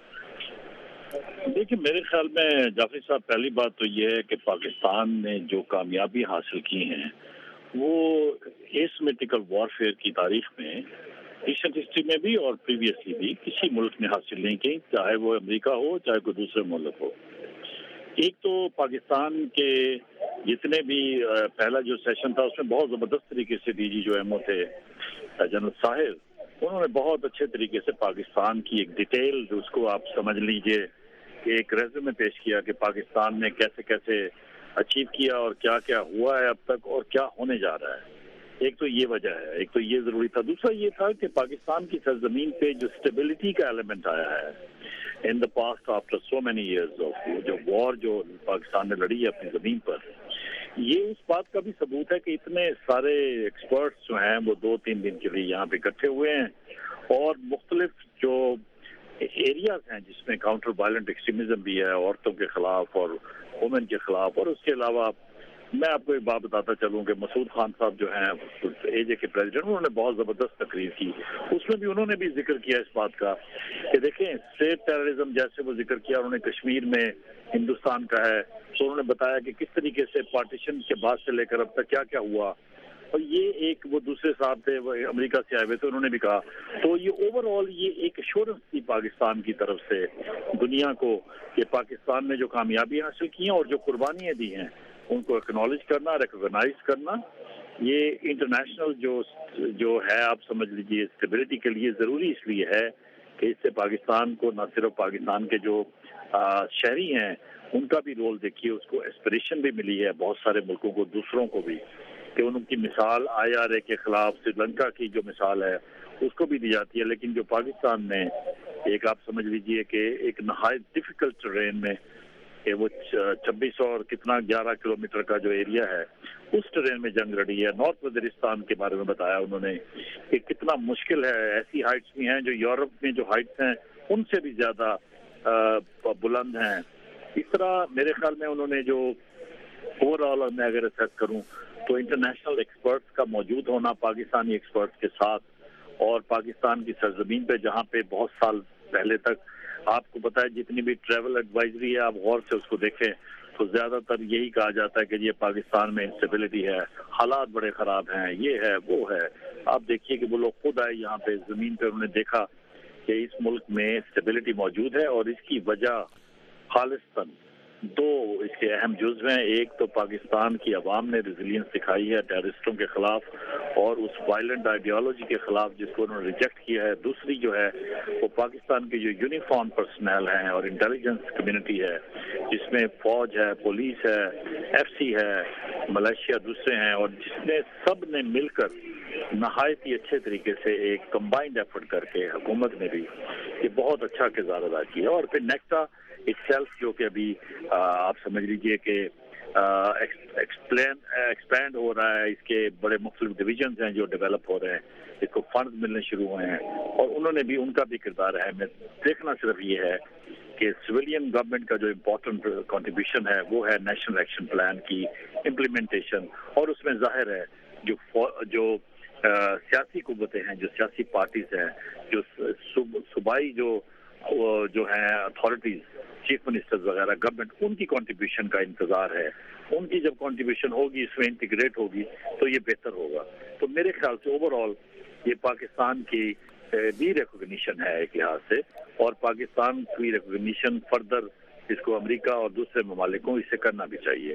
دیکھیں میرے خیال میں جعفری صاحب پہلی بات تو یہ ہے کہ پاکستان نے جو کامیابی حاصل کی ہیں وہ ایسمیٹیکل وارفیئر کی تاریخ میں ریسنٹ ہسٹری میں بھی اور پریویسلی بھی کسی ملک نے حاصل نہیں کی، چاہے وہ امریکہ ہو چاہے کوئی دوسرے ملک ہو. ایک تو پاکستان کے جتنے بھی پہلا جو سیشن تھا اس میں بہت زبردست طریقے سے ڈی جی جو ایم او تھے جنرل ساحل، انہوں نے بہت اچھے طریقے سے پاکستان کی ایک ڈیٹیل اس کو آپ سمجھ لیجئے کہ ایک ریزیومے پیش کیا کہ پاکستان نے کیسے کیسے اچیو کیا اور کیا کیا ہوا ہے اب تک اور کیا ہونے جا رہا ہے. ایک تو یہ وجہ ہے، ایک تو یہ ضروری تھا. دوسرا یہ تھا کہ پاکستان کی سرزمین پہ جو اسٹیبلٹی کا ایلیمنٹ آیا ہے in the past after so many years of جو وار جو پاکستان نے لڑی ہے اپنی زمین پر، یہ اس بات کا بھی ثبوت ہے کہ اتنے سارے ایکسپرٹس جو ہیں وہ دو تین دن کے لیے یہاں پہ اکٹھے ہوئے ہیں اور مختلف جو ایریاز ہیں جس میں کاؤنٹر وائلنٹ ایکسٹریمزم بھی ہے عورتوں کے خلاف اور وومن کے خلاف. اور اس کے علاوہ میں آپ کو ایک بات بتاتا چلوں کہ مسعود خان صاحب جو ہیں اے جے کے پریزیڈنٹ، انہوں نے بہت زبردست تقریر کی. اس میں بھی انہوں نے بھی ذکر کیا اس بات کا کہ دیکھیں اسٹیٹ ٹیررزم جیسے وہ ذکر کیا انہوں نے کشمیر میں ہندوستان کا ہے، تو انہوں نے بتایا کہ کس طریقے سے پارٹیشن کے بعد سے لے کر اب تک کیا کیا ہوا. اور یہ ایک وہ دوسرے صاحب تھے وہ امریکہ سے آئے ہوئے تھے، انہوں نے بھی کہا. تو یہ اوور آل یہ ایک ایشورنس تھی پاکستان کی طرف سے دنیا کو کہ پاکستان نے جو کامیابی حاصل کی ہیں اور جو قربانیاں دی ہیں ان کو ایکنالج کرنا، ریکگنائز کرنا، یہ انٹرنیشنل جو جو ہے آپ سمجھ لیجیے اسٹیبلٹی کے لیے ضروری اس لیے ہے کہ اس سے پاکستان کو نہ صرف پاکستان کے جو شہری ہیں ان کا بھی رول دیکھیے، اس کو ایسپریشن بھی ملی ہے بہت سارے ملکوں کو، دوسروں کو بھی، کہ ان کی مثال آئی آر اے کے خلاف سری لنکا کی جو مثال ہے اس کو بھی دی جاتی ہے. لیکن جو پاکستان نے ایک آپ سمجھ لیجئے کہ ایک نہایت ڈیفیکلٹ ٹرین میں کہ وہ چھبیس سو اور کتنا گیارہ کلومیٹر کا جو ایریا ہے اس ٹرین میں جنگ لڑی ہے. نارتھ وزیرستان کے بارے میں بتایا انہوں نے کہ کتنا مشکل ہے، ایسی ہائٹس بھی ہیں جو یورپ میں جو ہائٹس ہیں ان سے بھی زیادہ بلند ہیں. اس طرح میرے خیال میں انہوں نے جو اوور آل میں اگر اسیس کروں تو انٹرنیشنل ایکسپرٹس کا موجود ہونا پاکستانی ایکسپرٹس کے ساتھ، اور پاکستان کی سرزمین پہ جہاں پہ بہت سال پہلے تک آپ کو پتا ہے جتنی بھی ٹریول ایڈوائزری ہے آپ غور سے اس کو دیکھیں تو زیادہ تر یہی کہا جاتا ہے کہ یہ پاکستان میں انسٹیبلٹی ہے، حالات بڑے خراب ہیں، یہ ہے وہ ہے. آپ دیکھیے کہ وہ لوگ خود آئے یہاں پہ زمین پہ، انہوں نے دیکھا کہ اس ملک میں اسٹیبلٹی موجود ہے، اور اس کی وجہ خالصتاً دو اس کے اہم جزو ہیں. ایک تو پاکستان کی عوام نے ریزیلینس دکھائی ہے ٹیررسٹوں کے خلاف اور اس وائلنٹ آئیڈیالوجی کے خلاف جس کو انہوں نے ریجیکٹ کیا ہے. دوسری جو ہے وہ پاکستان کے جو یونیفارم پرسنل ہیں اور انٹیلیجنس کمیونٹی ہے جس میں فوج ہے، پولیس ہے، ایف سی ہے، ملیشیا دوسرے ہیں، اور جس نے سب نے مل کر نہایت ہی اچھے طریقے سے ایک کمبائنڈ ایفرٹ کر کے حکومت نے بھی یہ بہت اچھا کردار ادا کیا. اور پھر نیکٹا اٹسیلف جو کہ ابھی آپ سمجھ لیجئے کہ ایکسپلین ایکسپینڈ ہو رہا ہے، اس کے بڑے مختلف ڈویژنز ہیں جو ڈیولپ ہو رہے ہیں، اس کو فنڈ ملنے شروع ہوئے ہیں، اور انہوں نے بھی ان کا بھی کردار ہے. میں دیکھنا صرف یہ ہے کہ سویلین گورنمنٹ کا جو امپورٹنٹ کنٹریبیوشن ہے وہ ہے نیشنل ایکشن پلان کی امپلیمنٹیشن، اور اس میں ظاہر ہے جو جو سیاسی قوتیں ہیں، جو سیاسی پارٹیز ہیں، جو صوبائی جو جو ہیں اتھارٹیز، چیف منسٹرز وغیرہ گورنمنٹ، ان کی کنٹریبیوشن کا انتظار ہے. ان کی جب کنٹریبیوشن ہوگی اس میں انٹیگریٹ ہوگی تو یہ بہتر ہوگا. تو میرے خیال سے اوور آل یہ پاکستان کی بھی ریکوگنیشن ہے ایک لحاظ سے، اور پاکستان کی ریکوگنیشن فردر اس کو امریکہ اور دوسرے ممالک کو اس سے کرنا بھی چاہیے.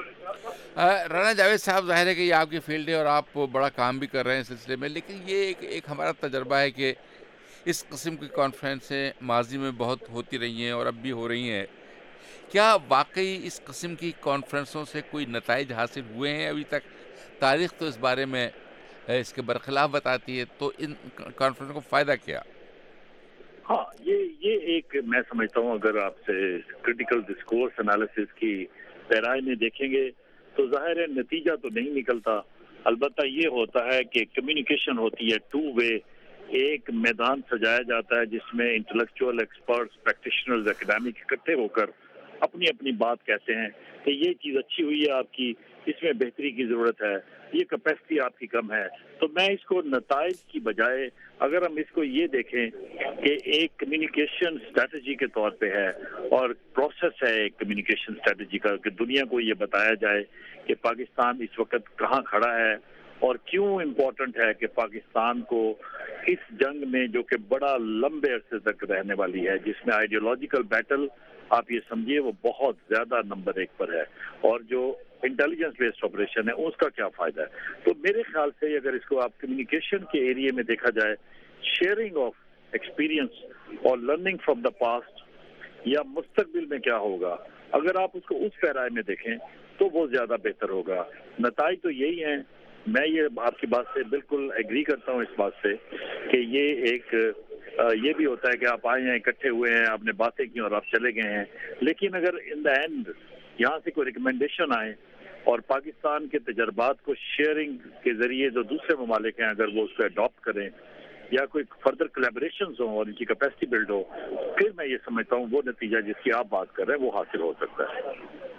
رانا جاوید صاحب، ظاہر ہے کہ یہ آپ کی فیلڈ ہے اور آپ بڑا کام بھی کر رہے ہیں اس سلسلے میں، لیکن یہ ایک ایک ہمارا تجربہ ہے کہ اس قسم کی کانفرنسیں ماضی میں بہت ہوتی رہی ہیں اور اب بھی ہو رہی ہیں. کیا واقعی اس قسم کی کانفرنسوں سے کوئی نتائج حاصل ہوئے ہیں ابھی تک؟ تاریخ تو اس بارے میں اس کے برخلاف بتاتی ہے، تو ان کانفرنسوں کو فائدہ کیا؟ ہاں، یہ یہ ایک میں سمجھتا ہوں اگر آپ سے کرٹیکل ڈسکورس انالیسس کی پیرائے میں دیکھیں گے تو ظاہر ہے نتیجہ تو نہیں نکلتا. البتہ یہ ہوتا ہے کہ کمیونیکیشن ہوتی ہے ٹو وے. ایک میدان سجایا جاتا ہے جس میں انٹلیکچوئل ایکسپرٹس، پریکٹیشنرز، اکیڈیمک اکٹھے ہو کر اپنی اپنی بات کہتے ہیں کہ یہ چیز اچھی ہوئی ہے آپ کی، اس میں بہتری کی ضرورت ہے، یہ کیپیسٹی آپ کی کم ہے. تو میں اس کو نتائج کی بجائے اگر ہم اس کو یہ دیکھیں کہ ایک کمیونیکیشن اسٹریٹجی کے طور پہ ہے اور پروسیس ہے ایک کمیونیکیشن اسٹریٹجی کا، کہ دنیا کو یہ بتایا جائے کہ پاکستان اس وقت کہاں کھڑا ہے اور کیوں امپورٹنٹ ہے کہ پاکستان کو اس جنگ میں جو کہ بڑا لمبے عرصے تک رہنے والی ہے، جس میں آئیڈیولوجیکل بیٹل آپ یہ سمجھیے وہ بہت زیادہ نمبر ایک پر ہے، اور جو انٹیلیجنس بیسڈ آپریشن ہے اس کا کیا فائدہ ہے. تو میرے خیال سے اگر اس کو آپ کمیونیکیشن کے ایریے میں دیکھا جائے، شیئرنگ آف ایکسپیرینس اور لرننگ فرام دا پاسٹ، یا مستقبل میں کیا ہوگا، اگر آپ اس کو اس پیرائے میں دیکھیں تو وہ زیادہ بہتر ہوگا. نتائج تو یہی ہیں. میں یہ آپ کی بات سے بالکل ایگری کرتا ہوں اس بات سے کہ یہ ایک یہ بھی ہوتا ہے کہ آپ آئے ہیں، اکٹھے ہوئے ہیں، آپ نے باتیں کی اور آپ چلے گئے ہیں، لیکن اگر ان دا اینڈ یہاں سے کوئی ریکمنڈیشن آئے اور پاکستان کے تجربات کو شیئرنگ کے ذریعے جو دوسرے ممالک ہیں اگر وہ اس کو اڈاپٹ کریں، یا کوئی فردر کولیبریشنز ہوں اور ان کی کیپیسٹی بلڈ ہو، پھر میں یہ سمجھتا ہوں وہ نتیجہ جس کی آپ بات کر رہے ہیں وہ حاصل ہو سکتا ہے.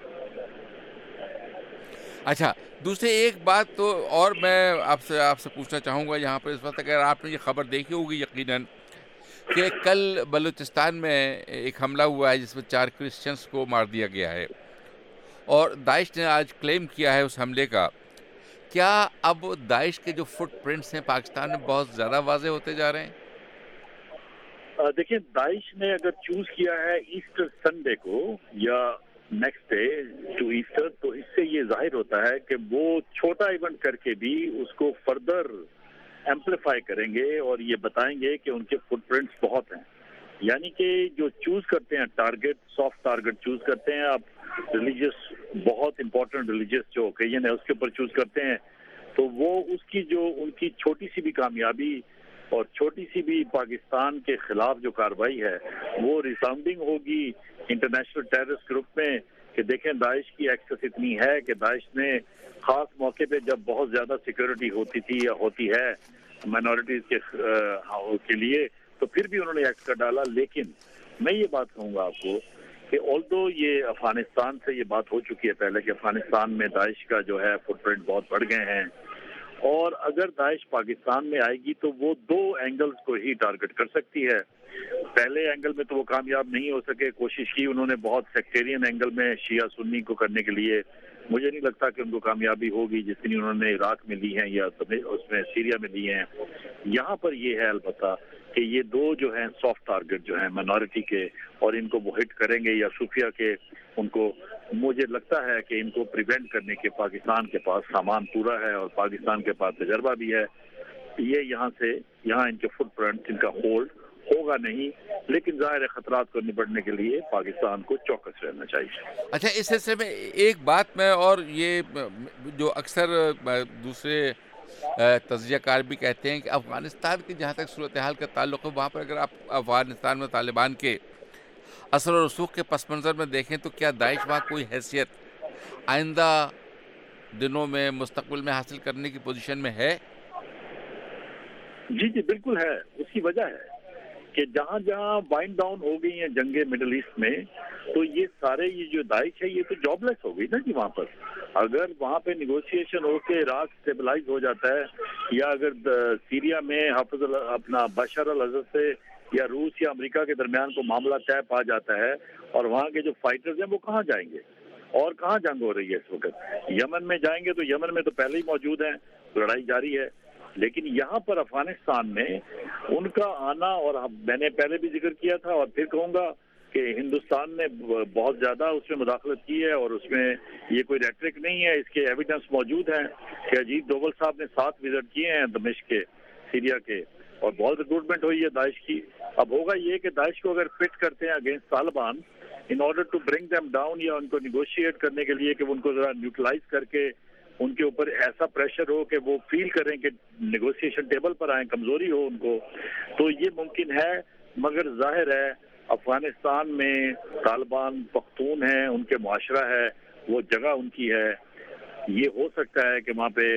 اچھا، دوسری ایک بات تو اور میں آپ سے آپ سے پوچھنا چاہوں گا یہاں پر اس وقت، اگر آپ نے یہ خبر دیکھی ہوگی یقیناً کہ کل بلوچستان میں ایک حملہ ہوا ہے جس میں چار کرسچنس کو مار دیا گیا ہے، اور داعش نے آج کلیم کیا ہے اس حملے کا. کیا اب داعش کے جو فٹ پرنٹس ہیں پاکستان میں بہت زیادہ واضح ہوتے جا رہے ہیں؟ دیکھیں، داعش نے اگر چوز کیا ہے ایسٹر سنڈے کو یا نیکسٹ ڈے ٹو ایسٹر، تو اس سے یہ ظاہر ہوتا ہے کہ وہ چھوٹا ایونٹ کر کے بھی اس کو فردر ایمپلیفائی کریں گے اور یہ بتائیں گے کہ ان کے فٹ پرنٹس بہت ہیں. یعنی کہ جو چوز کرتے ہیں ٹارگٹ، سافٹ ٹارگٹ چوز کرتے ہیں آپ، ریلیجیس بہت امپورٹنٹ ریلیجیس جو اوکیزن ہے اس کے اوپر چوز کرتے ہیں، تو وہ اس کی جو ان کی چھوٹی سی بھی کامیابی اور چھوٹی سی بھی پاکستان کے خلاف جو کارروائی ہے وہ ریساؤنڈنگ ہوگی انٹرنیشنل ٹیررسٹ گروپ میں کہ دیکھیں داعش کی ایکسس اتنی ہے کہ داعش نے خاص موقع پہ جب بہت زیادہ سیکورٹی ہوتی تھی یا ہوتی ہے مائنورٹیز کے کے لیے تو پھر بھی انہوں نے ایکٹ کر ڈالا. لیکن میں یہ بات کہوں گا آپ کو کہ آلدو یہ افغانستان سے یہ بات ہو چکی ہے پہلے کہ افغانستان میں داعش کا جو ہے فٹ پرنٹ بہت بڑھ گئے ہیں، اور اگر داعش پاکستان میں آئے گی تو وہ دو اینگلز کو ہی ٹارگٹ کر سکتی ہے. پہلے اینگل میں تو وہ کامیاب نہیں ہو سکے، کوشش کی انہوں نے بہت سیکٹیرین اینگل میں شیعہ سنی کو کرنے کے لیے، مجھے نہیں لگتا کہ ان کو کامیابی ہوگی جتنی انہوں نے عراق میں لی ہیں یا اس میں سیریا میں لی ہیں. یہاں پر یہ ہے البتہ کہ یہ دو جو ہیں سافٹ ٹارگٹ جو ہیں مائنورٹی کے، اور ان کو وہ ہٹ کریں گے یا صوفیہ کے، ان کو مجھے لگتا ہے کہ ان کو پریونٹ کرنے کے پاکستان کے پاس سامان پورا ہے اور پاکستان کے پاس تجربہ بھی ہے. یہ یہاں سے یہاں ان کے فٹ پرنٹ ان کا ہولڈ ہوگا نہیں، لیکن ظاہر خطرات کو نپٹنے کے لیے پاکستان کو چوکس رہنا چاہیے. اچھا، اس سلسلے میں ایک بات میں، اور یہ جو اکثر دوسرے تجزیہ کار بھی کہتے ہیں کہ افغانستان کی جہاں تک صورتحال کا تعلق ہے، وہاں پر اگر آپ افغانستان میں طالبان کے اثر و رسوخ کے پس منظر میں دیکھیں تو کیا داعش وہاں کوئی حیثیت آئندہ دنوں میں مستقبل میں حاصل کرنے کی پوزیشن میں ہے؟ جی جی بالکل ہے. اس کی وجہ ہے کہ جہاں جہاں وائنڈ ڈاؤن ہو گئی ہیں جنگیں مڈل ایسٹ میں، تو یہ سارے یہ جو داعش ہے یہ تو جاب لیس ہو گئی نا جی. وہاں پر اگر وہاں پہ نیگوشیشن ہو کے عراق اسٹیبلائز ہو جاتا ہے، یا اگر سیریا میں حافظ اپنا بشار الاسد سے یا روس یا امریکہ کے درمیان کو معاملہ طے پا جاتا ہے، اور وہاں کے جو فائٹرز ہیں وہ کہاں جائیں گے اور کہاں جنگ ہو رہی ہے اس وقت؟ یمن میں جائیں گے تو یمن میں تو پہلے ہی موجود ہیں، لڑائی جاری ہے. لیکن یہاں پر افغانستان میں ان کا آنا، اور میں نے پہلے بھی ذکر کیا تھا اور پھر کہوں گا کہ ہندوستان نے بہت زیادہ اس میں مداخلت کی ہے، اور اس میں یہ کوئی ریٹرک نہیں ہے، اس کے ایویڈنس موجود ہیں کہ اجیت ڈوبل صاحب نے سات وزٹ کیے ہیں دمشق کے، سیریا کے، اور بہت ریکروٹمنٹ ہوئی ہے داعش کی. اب ہوگا یہ کہ داعش کو اگر فٹ کرتے ہیں against Taliban in order to bring them down, یا ان کو نیگوشیٹ کرنے کے لیے کہ ان کو ذرا نیوٹرلائز کر کے ان کے اوپر ایسا پریشر ہو کہ وہ فیل کریں کہ نیگوسیشن ٹیبل پر آئیں، کمزوری ہو ان کو، تو یہ ممکن ہے. مگر ظاہر ہے افغانستان میں طالبان پختون ہیں، ان کے معاشرہ ہے، وہ جگہ ان کی ہے. یہ ہو سکتا ہے کہ وہاں پہ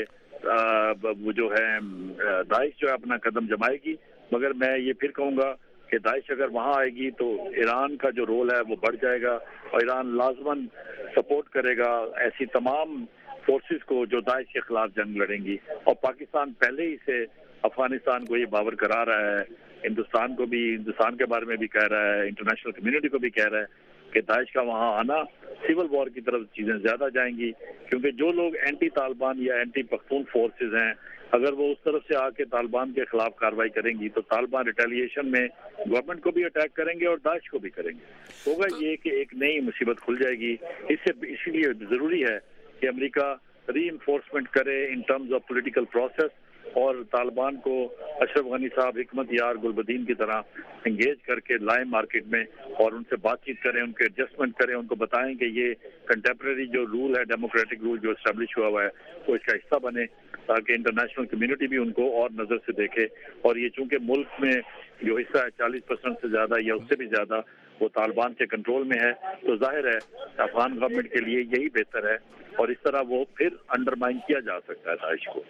وہ جو ہے داعش جو ہے اپنا قدم جمائے گی، مگر میں یہ پھر کہوں گا کہ داعش اگر وہاں آئے گی تو ایران کا جو رول ہے وہ بڑھ جائے گا، اور ایران لازماً سپورٹ کرے گا ایسی تمام فورسز کو جو داعش کے خلاف جنگ لڑیں گی. اور پاکستان پہلے ہی سے افغانستان کو یہ باور کرا رہا ہے، ہندوستان کو بھی، ہندوستان کے بارے میں بھی کہہ رہا ہے، انٹرنیشنل کمیونٹی کو بھی کہہ رہا ہے کہ داعش کا وہاں آنا سول وار کی طرف چیزیں زیادہ جائیں گی. کیونکہ جو لوگ اینٹی طالبان یا اینٹی پختون فورسز ہیں، اگر وہ اس طرف سے آ کے طالبان کے خلاف کارروائی کریں گی تو طالبان ریٹیلیشن میں گورنمنٹ کو بھی اٹیک کریں گے اور داعش کو بھی کریں گے. ہوگا یہ کہ ایک نئی مصیبت کھل جائے گی. اس سے اسی لیے ضروری ہے کہ امریکہ ری انفورسمنٹ کرے in terms of political process, اور طالبان کو اشرف غنی صاحب حکمت یار گلبدین کی طرح انگیج کر کے لائیں مارکیٹ میں، اور ان سے بات چیت کریں، ان کے ایڈجسٹمنٹ کریں، ان کو بتائیں کہ یہ کنٹمپریری جو رول ہے، ڈیموکریٹک رول جو اسٹیبلش ہوا ہوا ہے، وہ اس کا حصہ بنے، تاکہ انٹرنیشنل کمیونٹی بھی ان کو اور نظر سے دیکھے. اور یہ چونکہ ملک میں جو حصہ ہے چالیس پرسنٹ سے زیادہ یا اس سے بھی زیادہ وہ طالبان کے کنٹرول میں ہے، تو ظاہر ہے افغان گورنمنٹ کے لیے یہی بہتر ہے، اور اس طرح وہ پھر انڈرمائن کیا جا سکتا ہے داعش کو.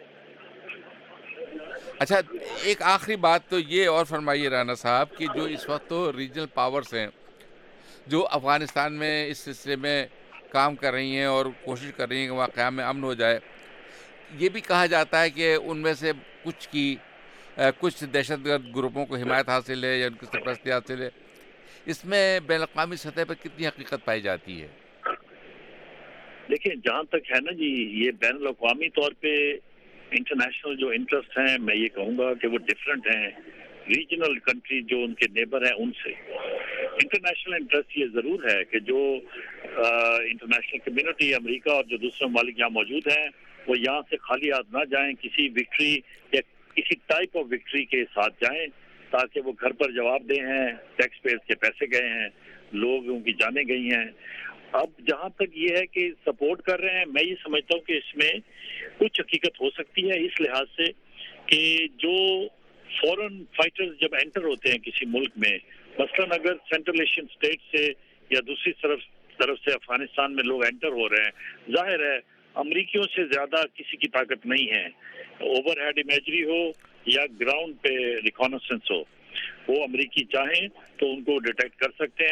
اچھا، ایک آخری بات تو یہ اور فرمائیے رانا صاحب کہ جو اس وقت تو ریجنل پاورز ہیں جو افغانستان میں اس سلسلے میں کام کر رہی ہیں اور کوشش کر رہی ہیں کہ وہاں قیام میں امن ہو جائے، یہ بھی کہا جاتا ہے کہ ان میں سے کچھ کی کچھ دہشت گرد گروپوں کو حمایت حاصل ہے یا ان کی سرپرستی حاصل ہے. اس میں بین الاقوامی سطح پر کتنی حقیقت پائی جاتی ہے؟ دیکھیں جہاں تک ہے نا جی، یہ بین الاقوامی طور پہ انٹرنیشنل جو انٹرسٹ ہیں، میں یہ کہوں گا کہ وہ ڈفرینٹ ہیں ریجنل کنٹری جو ان کے نیبر ہیں ان سے. انٹرنیشنل انٹرسٹ یہ ضرور ہے کہ جو انٹرنیشنل کمیونٹی امریکہ اور جو دوسرے ممالک یہاں موجود ہیں وہ یہاں سے خالی ہاتھ نہ جائیں، کسی وکٹری یا کسی ٹائپ آف وکٹری کے ساتھ جائیں، تاکہ وہ گھر پر جواب دیں ہیں، ٹیکس پیئرز کے پیسے گئے ہیں، لوگوں کی جانیں گئی ہیں. اب جہاں تک یہ ہے کہ سپورٹ کر رہے ہیں، میں یہ سمجھتا ہوں کہ اس میں کچھ حقیقت ہو سکتی ہے اس لحاظ سے کہ جو فورن فائٹرز جب انٹر ہوتے ہیں کسی ملک میں، مثلاً اگر سینٹرل ایشین اسٹیٹ سے یا دوسری طرف طرف سے افغانستان میں لوگ انٹر ہو رہے ہیں، ظاہر ہے امریکیوں سے زیادہ کسی کی طاقت نہیں ہے. اوور ہیڈ امیجری ہو یا گراؤنڈ پہ ریکانسنس ہو، وہ امریکی چاہیں تو ان کو ڈیٹیکٹ کر سکتے ہیں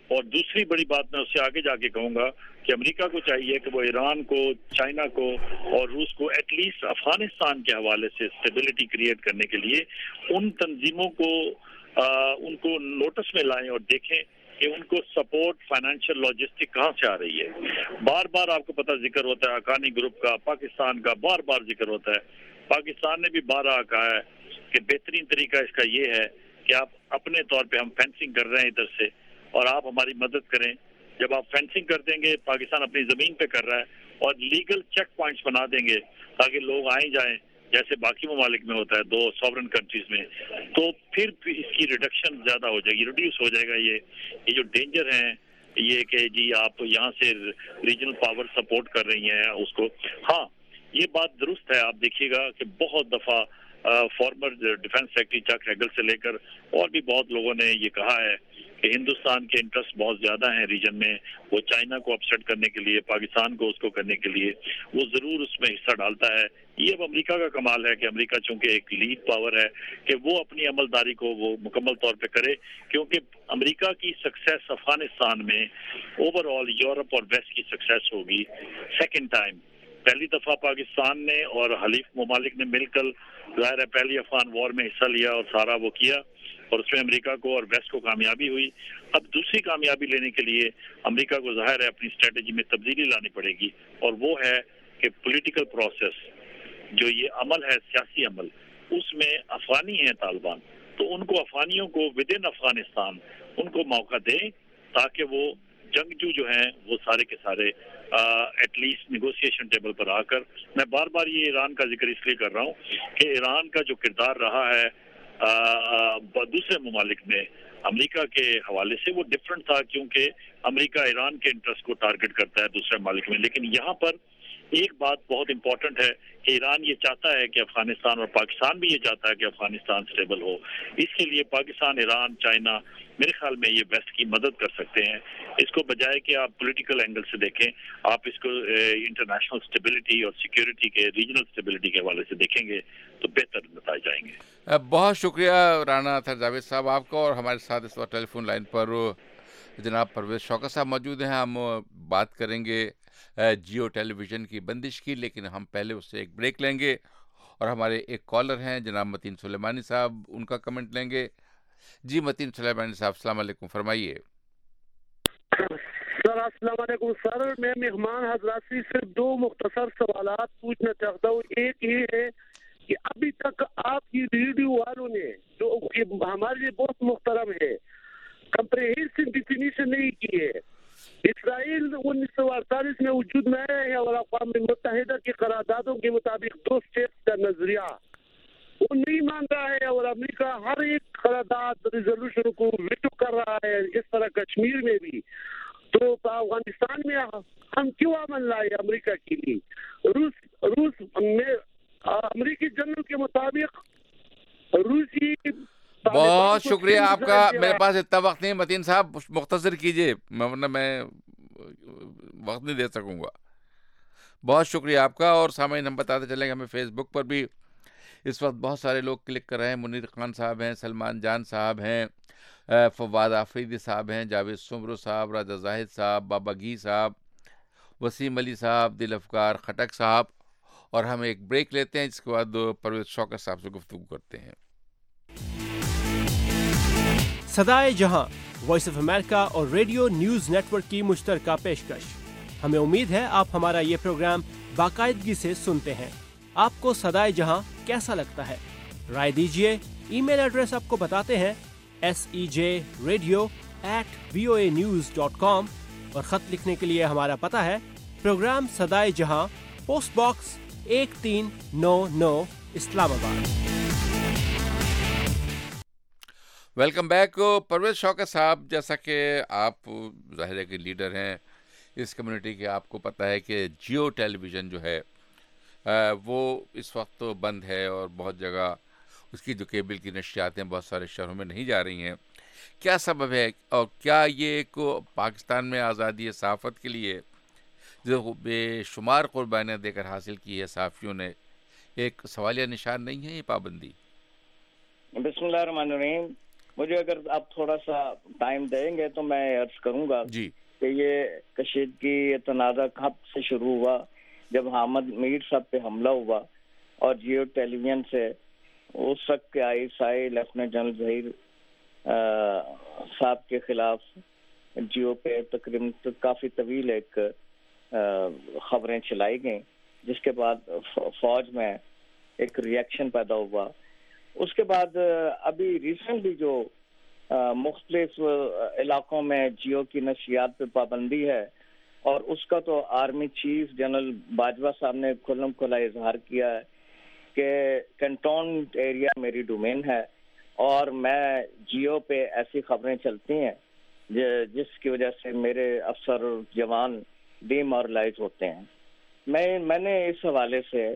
اور دوسری بڑی بات میں اس سے آگے جا کے کہوں گا کہ امریکہ کو چاہیے کہ وہ ایران کو، چائنا کو اور روس کو ایٹ لیسٹ افغانستان کے حوالے سے اسٹیبلٹی کریٹ کرنے کے لیے ان تنظیموں کو آ, ان کو نوٹس میں لائیں اور دیکھیں کہ ان کو سپورٹ فائنینشیل لاجسٹک کہاں سے آ رہی ہے. بار بار آپ کو پتہ ذکر ہوتا ہے حقانی گروپ کا، پاکستان کا بار بار ذکر ہوتا ہے. پاکستان نے بھی بارہا کہا ہے کہ بہترین طریقہ اس کا یہ ہے کہ آپ اپنے طور پہ، ہم فینسنگ کر رہے ہیں ادھر سے اور آپ ہماری مدد کریں. جب آپ فینسنگ کر دیں گے، پاکستان اپنی زمین پہ کر رہا ہے اور لیگل چیک پوائنٹس بنا دیں گے تاکہ لوگ آئیں جائیں جیسے باقی ممالک میں ہوتا ہے دو سوورن کنٹریز میں، تو پھر اس کی ریڈکشن زیادہ ہو جائے گی، ریڈیوس ہو جائے گا. یہ یہ جو ڈینجر ہیں یہ کہ جی آپ یہاں سے ریجنل پاور سپورٹ کر رہی ہیں اس کو. ہاں یہ بات درست ہے. آپ دیکھیے گا کہ بہت دفعہ former defence secretary Chuck Hagel سے لے کر اور بھی بہت لوگوں نے یہ کہا ہے کہ ہندوستان کے انٹرسٹ بہت زیادہ ہیں ریجن میں. وہ چائنا کو اپسیٹ کرنے کے لیے، پاکستان کو اس کو کرنے کے لیے وہ ضرور اس میں حصہ ڈالتا ہے. یہ اب امریکہ کا کمال ہے کہ امریکہ چونکہ ایک لیڈ پاور ہے کہ وہ اپنی عملداری کو وہ مکمل طور پہ کرے، کیونکہ امریکہ کی سکسیس افغانستان میں اوور آل یورپ اور ویسٹ کی سکسیس ہوگی سیکنڈ ٹائم. پہلی دفعہ پاکستان نے اور حلیف ممالک نے مل کر ظاہر ہے پہلی افغان وار میں حصہ لیا اور سارا وہ کیا اور اس میں امریکہ کو اور ویسٹ کو کامیابی ہوئی. اب دوسری کامیابی لینے کے لیے امریکہ کو ظاہر ہے اپنی اسٹریٹجی میں تبدیلی لانی پڑے گی، اور وہ ہے کہ پولیٹیکل پروسیس جو یہ عمل ہے، سیاسی عمل، اس میں افغانی ہیں طالبان، تو ان کو افغانیوں کو ود ان افغانستان ان کو موقع دیں تاکہ وہ جنگجو جو ہیں وہ سارے کے سارے ایٹ لیسٹ نیگوسیشن ٹیبل پر آ کر. میں بار بار یہ ایران کا ذکر اس لیے کر رہا ہوں کہ ایران کا جو کردار رہا ہے آ, آ, دوسرے ممالک میں امریکہ کے حوالے سے وہ ڈفرینٹ تھا، کیونکہ امریکہ ایران کے انٹرسٹ کو ٹارگٹ کرتا ہے دوسرے ممالک میں. لیکن یہاں پر ایک بات بہت امپورٹنٹ ہے کہ ایران یہ چاہتا ہے کہ افغانستان، اور پاکستان بھی یہ چاہتا ہے کہ افغانستان اسٹیبل ہو. اس کے لیے پاکستان، ایران، چائنا میرے خیال میں یہ ویسٹ کی مدد کر سکتے ہیں. اس کو بجائے کہ آپ پولیٹیکل اینگل سے دیکھیں، آپ اس کو انٹرنیشنل اسٹیبلٹی اور سیکیورٹی کے، ریجنل اسٹیبلٹی کے حوالے سے دیکھیں گے تو بہتر نتائج جائیں گے. بہت شکریہ رانا اطہر جاوید صاحب آپ کا. اور ہمارے ساتھ اس وقت ٹیلی فون لائن پر جناب پرویز شوکت صاحب موجود ہیں. ہم بات کریں گے جیو ٹیلی ویژن کی بندش کی، لیکن ہم پہلے اس سے ایک بریک لیں گے اور ہمارے ایک کالر ہیں جناب متین سلیمانی صاحب، ان کا کمنٹ لیں گے. جی متین سلیمانی صاحب السلام علیکم، فرمائیے. سر السلام علیکم. سر میں مہمان حضرات سے صرف دو مختصر سوالات پوچھنا چاہتا ہوں. ایک یہ ہے کہ ابھی تک آپ کی ریڈیو والوں نے جو ہمارے لیے بہت محترم ہے کمپریہنسو ڈیفینیشن نہیں کی ہے. اسرائیل انیس سو اڑتالیس میں وجود میں آیا ہے اور اقوام متحدہ کی قراردادوں کے مطابق دو اسٹیٹس کا نظریہ وہ نہیں مان رہا ہے، اور امریکہ ہر ایک قرارداد ریزولوشن کو ویٹو کر رہا ہے، اس طرح کشمیر میں بھی. تو افغانستان میں ہم کیوں امن لائے امریکہ کے لیے؟ روس روس میں امریکی جنرل کے مطابق روسی. بہت شکریہ آپ کا. میرے پاس اتنا وقت نہیں متین صاحب، مختصر کیجیے ورنہ میں وقت نہیں دے سکوں گا. بہت شکریہ آپ کا. اور سامعین ہم بتاتے چلیں گے ہمیں فیس بک پر بھی اس وقت بہت سارے لوگ کلک کر رہے ہیں. منیر خان صاحب ہیں، سلمان جان صاحب ہیں، فواد آفریدی صاحب ہیں، جاوید سمرو صاحب، راجہ زاہد صاحب، بابا گی صاحب، وسیم علی صاحب، دل افکار خٹک صاحب. اور ہم ایک بریک لیتے ہیں، جس کے بعد پرویز شوکت صاحب سے گفتگو کرتے ہیں. صدائے جہاں وائس آف امریکہ اور ریڈیو نیوز نیٹ ورک کی مشترکہ پیشکش. ہمیں امید ہے آپ ہمارا یہ پروگرام باقاعدگی سے سنتے ہیں. آپ کو صدائے جہاں کیسا لگتا ہے؟ رائے دیجیے. ای میل ایڈریس آپ کو بتاتے ہیں، S E J radio at V O A news dot com. اور خط لکھنے کے لیے ہمارا پتہ ہے پروگرام صدائے جہاں، پوسٹ باکس ایک تین نو نو، اسلام آباد. Welcome back. پرویز شوکت صاحب، جیسا کہ آپ ظاہر ہے کہ لیڈر ہیں اس کمیونٹی کے، آپ کو پتہ ہے کہ جیو ٹیلی ویژن جو ہے وہ اس وقت تو بند ہے اور بہت جگہ اس کی جو کیبل کی نشریات ہیں بہت سارے شہروں میں نہیں جا رہی ہیں. کیا سبب ہے؟ اور کیا یہ کو پاکستان میں آزادی صحافت کے لیے جو بے شمار قربانیاں دے کر حاصل کی ہے صحافیوں نے، ایک سوالیہ نشان نہیں ہے یہ پابندی؟ بسم اللہ الرحمن الرحیم. مجھے اگر آپ تھوڑا سا ٹائم دیں گے تو میں عرض کروں گا جی کہ یہ کشیدگی یہ تنازع کب سے شروع ہوا؟ جب حامد میر صاحب پہ حملہ ہوا اور جیو ٹیلی ویژن سے اس وقت کے I S I lieutenant general Zaheer صاحب کے خلاف جیو پہ تقریباً کافی طویل ایک خبریں چلائی گئیں، جس کے بعد فوج میں ایک ریئیکشن پیدا ہوا. اس کے بعد ابھی ریسنٹلی جو مختلف علاقوں میں جیو کی نشریات پہ پابندی ہے، اور اس کا تو آرمی چیف جنرل باجوہ صاحب نے کھلم کھلا اظہار کیا ہے کہ کنٹونمنٹ ایریا میری ڈومین ہے اور میں جیو پہ ایسی خبریں چلتی ہیں جس کی وجہ سے میرے افسر جوان ڈی مورلائز ہوتے ہیں. میں میں نے اس حوالے سے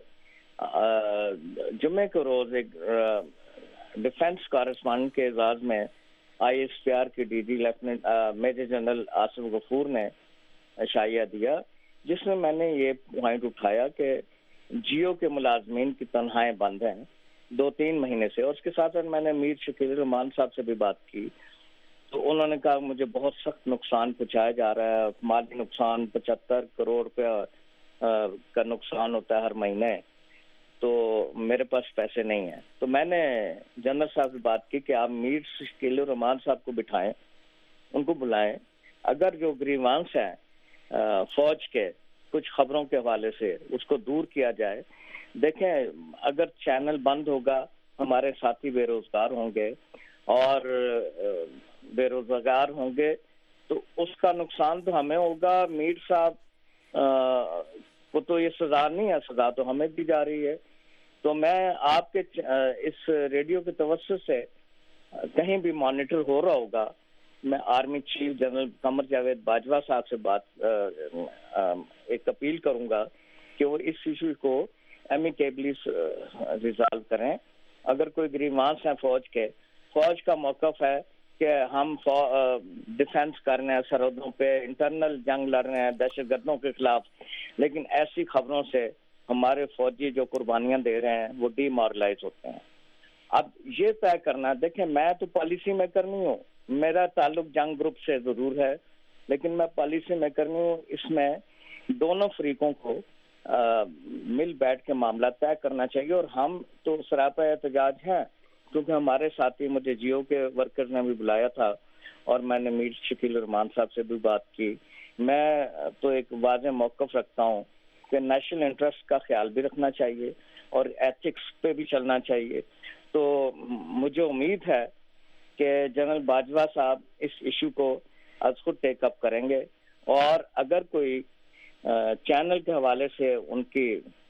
جمعے کو روز ایک ڈیفنس کارسپونڈنٹ کے اعزاز میں آئی ایس پی آر کے D G lieutenant major general Asif Ghafoor نے شائعہ دیا، جس میں میں نے یہ پوائنٹ اٹھایا کہ جیو کے ملازمین کی تنخواہیں بند ہیں دو تین مہینے سے. اور اس کے ساتھ میں نے میر شکیل الرحمان صاحب سے بھی بات کی تو انہوں نے کہا مجھے بہت سخت نقصان پہنچایا جا رہا ہے، مالی نقصان پچہتر کروڑ روپیہ کا نقصان ہوتا ہے ہر مہینے، تو میرے پاس پیسے نہیں ہیں. تو میں نے جنرل صاحب سے بات کی کہ آپ میر شکیل الرحمان صاحب کو بٹھائیں، ان کو بلائیں، اگر جو گریوانس ہیں فوج کے کچھ خبروں کے حوالے سے اس کو دور کیا جائے. دیکھیں اگر چینل بند ہوگا ہمارے ساتھی بے روزگار ہوں گے اور بے روزگار ہوں گے تو اس کا نقصان تو ہمیں ہوگا. میر صاحب کو تو یہ سزا نہیں ہے، سزا تو ہمیں دی جا رہی ہے. تو میں آپ کے اس ریڈیو کے توسط سے کہیں بھی مانیٹر ہو رہا ہوگا، میں army chief general Qamar Javed Bajwa صاحب سے بات ایک اپیل کروں گا کہ وہ اس ایشو کو ایمیکیبلی ریزالو کریں. اگر کوئی گریوانس ہیں فوج کے، فوج کا موقف ہے کہ ہم ڈیفینس کر رہے ہیں، سرحدوں پہ انٹرنل جنگ لڑ رہے ہیں دہشت گردوں کے خلاف، لیکن ایسی خبروں سے ہمارے فوجی جو قربانیاں دے رہے ہیں وہ ڈی مورلائز ہوتے ہیں. اب یہ طے کرنا، دیکھیں میں تو پالیسی میکر نہیں ہوں، میرا تعلق جنگ گروپ سے ضرور ہے، لیکن میں پالیسی میکر نہیں ہوں. اس میں دونوں فریقوں کو مل بیٹھ کے معاملہ طے کرنا چاہیے. اور ہم تو سراپا احتجاج ہیں کیونکہ ہمارے ساتھی مجھے جیو کے ورکرز نے بھی بلایا تھا اور میں نے میر شکیل الرحمان صاحب سے بھی بات کی. میں تو ایک واضح موقف رکھتا ہوں کہ نیشنل انٹرسٹ کا خیال بھی رکھنا چاہیے اور ایتھکس پہ بھی چلنا چاہیے. تو مجھے امید ہے کہ جنرل باجوہ صاحب اس ایشو کو از خود ٹیک اپ کریں گے، اور اگر کوئی چینل کے حوالے سے ان کی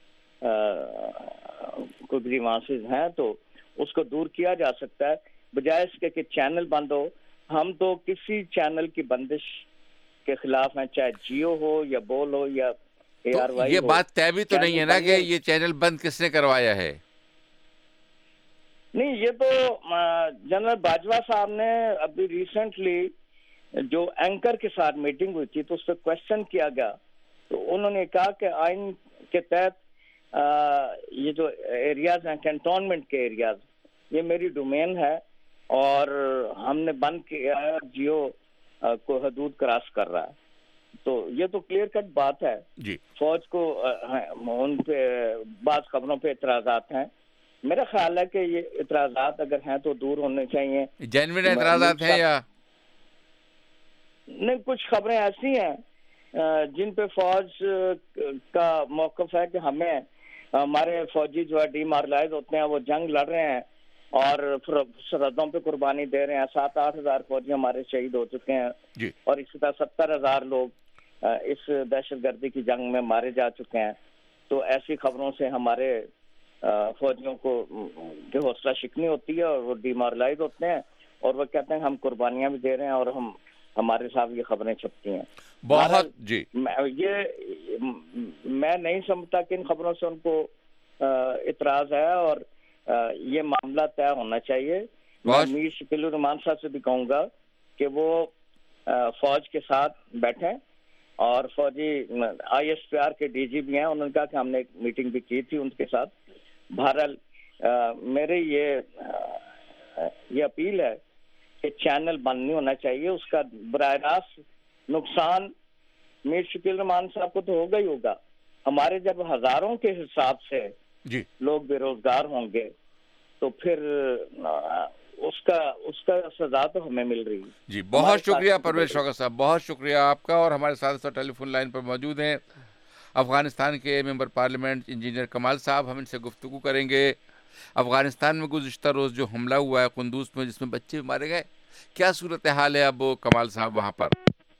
کوئی گریوانسز ہیں تو اس کو دور کیا جا سکتا ہے، بجائے اس کے کہ چینل بند ہو. ہم تو کسی چینل کی بندش کے خلاف ہیں، چاہے جیو ہو یا بول ہو یا اے آر وائی ہو. یہ بات طے بھی تو نہیں ہے نا کہ یہ چینل بند کس نے کروایا ہے؟ نہیں، یہ تو جنرل باجوہ صاحب نے ابھی ریسنٹلی جو اینکر کے ساتھ میٹنگ ہوئی تھی تو اس سے کوشچن کیا گیا تو انہوں نے کہا کہ آئین کے تحت یہ جو ایریاز ہیں کنٹونمنٹ کے ایریاز یہ میری ڈومین ہے اور ہم نے بند کیا ہے، جیو کو حدود کراس کر رہا ہے. تو یہ تو کلیئر کٹ بات ہے. جی فوج کو ان پہ بعض خبروں پہ اعتراضات ہیں. میرا خیال ہے کہ یہ اعتراضات اگر ہیں تو دور ہونے چاہیے. جینوین اعتراضات ہیں یا نہیں؟ کچھ خبریں ایسی ہیں جن پہ فوج کا موقف ہے کہ ہمیں ہمارے فوجی جو ہے ڈی مارلائز ہوتے ہیں، وہ جنگ لڑ رہے ہیں اور سرحدوں پہ قربانی دے رہے ہیں. سات آٹھ ہزار فوجی ہمارے شہید ہو چکے ہیں جی. اور اسی طرح ستر ہزار لوگ اس دہشت گردی کی جنگ میں مارے جا چکے ہیں. تو ایسی خبروں سے ہمارے فوجیوں کو جو حوصلہ شکنی ہوتی ہے اور وہ ڈی مارلائز ہوتے ہیں اور وہ کہتے ہیں ہم قربانیاں بھی دے رہے ہیں اور ہم ہمارے ساتھ یہ خبریں چھپتی ہیں. بہت جی یہ میں نہیں سمجھتا کہ ان خبروں سے ان کو اعتراض ہے اور یہ معاملہ طے ہونا چاہیے. میں میر شکیل الرحمان صاحب سے بھی کہوں گا کہ وہ فوج کے ساتھ بیٹھیں اور فوجی آئی ایس پی آر کے ڈی جی بھی ہیں، انہوں نے کہا کہ ہم نے ایک میٹنگ بھی کی تھی ان کے ساتھ. بہرحال میرے یہ یہ اپیل ہے یہ چینل بند نہیں ہونا چاہیے. اس کا براہ راست نقصان میر شکیل رحمان صاحب کو تو ہوگا ہی ہوگا. ہمارے جب ہزاروں کے حساب سے جی لوگ بے روزگار ہوں گے تو پھر اس کا اس کا سزا تو ہمیں مل رہی ہے. جی بہت شکریہ پرویز شوکت صاحب, بہت شکریہ آپ کا. اور ہمارے ساتھ ساتھ ٹیلی فون لائن پر موجود ہیں افغانستان کے ممبر پارلیمنٹ انجینئر کمال صاحب. ہم ان سے گفتگو کریں گے. افغانستان میں گزشتہ روز جو حملہ ہوا ہے قندوز میں جس میں بچے مارے گئے, کیا صورتحال ہے اب کمال صاحب وہاں پر؟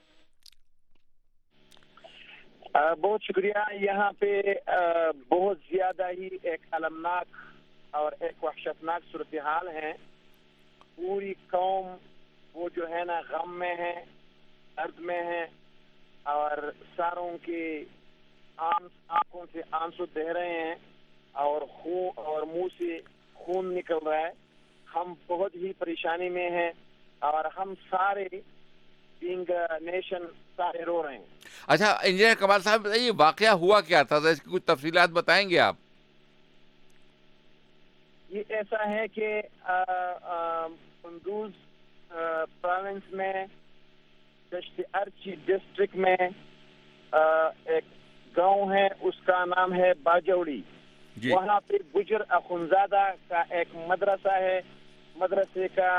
بہت شکریہ. یہاں پہ بہت زیادہ ہی ایک المناک اور ایک وحشتناک صورتحال ہے. پوری قوم وہ جو ہے نا غم میں ہے, درد میں ہے, اور ساروں کی آنکھوں سے آنسو بہہ رہے ہیں اور خون اور منہ سے خون نکل رہا ہے. ہم بہت ہی پریشانی میں ہیں اور ہم سارے بینگ نیشن سارے رو رہے ہیں. اچھا انجینئر کمال صاحب, یہ واقعہ ہوا کیا تھا, اس کی کچھ تفصیلات بتائیں گے آپ؟ یہ ایسا ہے کہ قندوز پروونس میں دشت ارچی ڈسٹرکٹ میں ایک گاؤں ہے, اس کا نام ہے باجوڑی. جی. وہاں پہ گجر اخنزادہ کا ایک مدرسہ ہے. مدرسے کا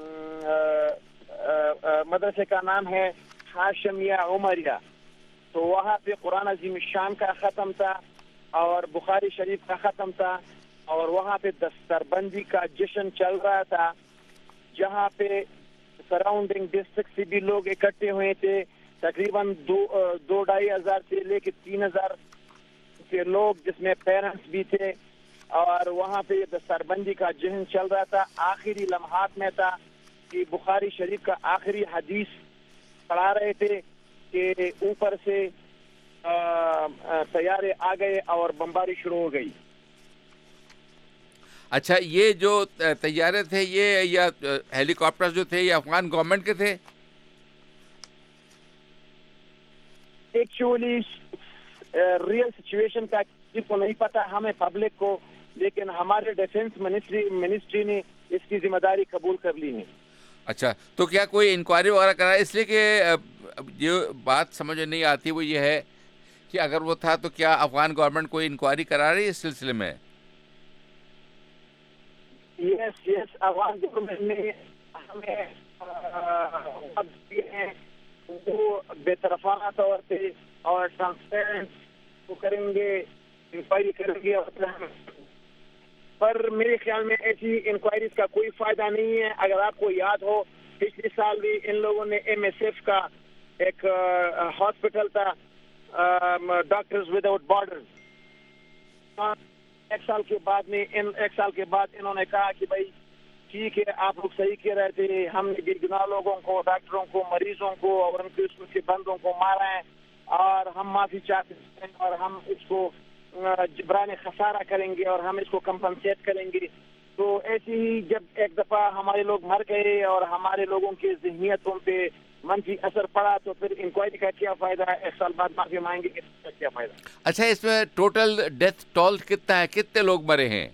مدرسے کا نام ہے ہاشمیہ عمریہ. تو وہاں پہ قرآن عظیم الشان کا ختم تھا اور بخاری شریف کا ختم تھا, اور وہاں پہ دستر بندی کا جشن چل رہا تھا, جہاں پہ سراؤنڈنگ ڈسٹرکٹ سے بھی لوگ اکٹھے ہوئے تھے. تقریباً دو دو ڈھائی ہزار سے لے کے تین ہزار کے لوگ, جس میں پیرنٹس بھی تھے, اور وہاں پہ دستار بندی کا جشن چل رہا تھا. آخری لمحات میں تھا کہ بخاری شریف کا آخری حدیث پڑھا رہے تھے کہ اوپر سے طیارے آ گئے اور بمباری شروع ہو گئی. اچھا, یہ جو طیارے تھے یہ یا ہیلی کاپٹر جو تھے یہ افغان گورنمنٹ کے تھے؟ ایکچولی ریئل سچویشن کا کسی کو نہیں پتا, ہمیں پبلک کو, لیکن ہمارے ڈیفنس منسٹری منسٹری نے اس کی ذمہ داری قبول کر لی ہے. اچھا, تو کیا کوئی انکوائری وغیرہ کرا؟ اس لیے کہ جو بات سمجھ نہیں آتی وہ یہ ہے کہ اگر وہ تھا تو کیا افغان گورنمنٹ کوئی انکوائری کرا رہی ہے اس سلسلے میں؟ یس یس افغان گورنمنٹ نے ہمیں وہ بے طرفانہ طور پہ اور ٹرانسپیرنٹ وہ کریں گے, انکوائری کریں گے. پر میرے خیال میں ایسی انکوائریز کا کوئی فائدہ نہیں ہے. اگر آپ کو یاد ہو پچھلے سال بھی ان لوگوں نے ایم ایس ایف کا ایک ہاسپٹل تھا, ڈاکٹرز وداؤٹ بارڈرز, ایک سال کے بعد میں ایک سال کے بعد انہوں نے کہا کہ بھائی ٹھیک ہے آپ لوگ صحیح کہہ رہے تھے, ہم نے بے گناہ لوگوں کو, ڈاکٹروں کو, مریضوں کو اور ان کے اس کے بندوں کو مارا ہے اور ہم معافی چاہتے ہیں اور ہم اس کو جبران خسارہ کریں گے اور ہم اس کو کمپنسیٹ کریں گے. تو ایسے ہی جب ایک دفعہ ہمارے لوگ مر گئے اور ہمارے لوگوں کی ذہنیتوں پہ منفی اثر پڑا تو پھر انکوائری کا کیا فائدہ ہے, ایک سال بعد معافی مانگیں گے, اس کا کیا فائدہ. اچھا, اس میں ٹوٹل ڈیتھ ٹول کتنا ہے, کتنے لوگ مرے ہیں؟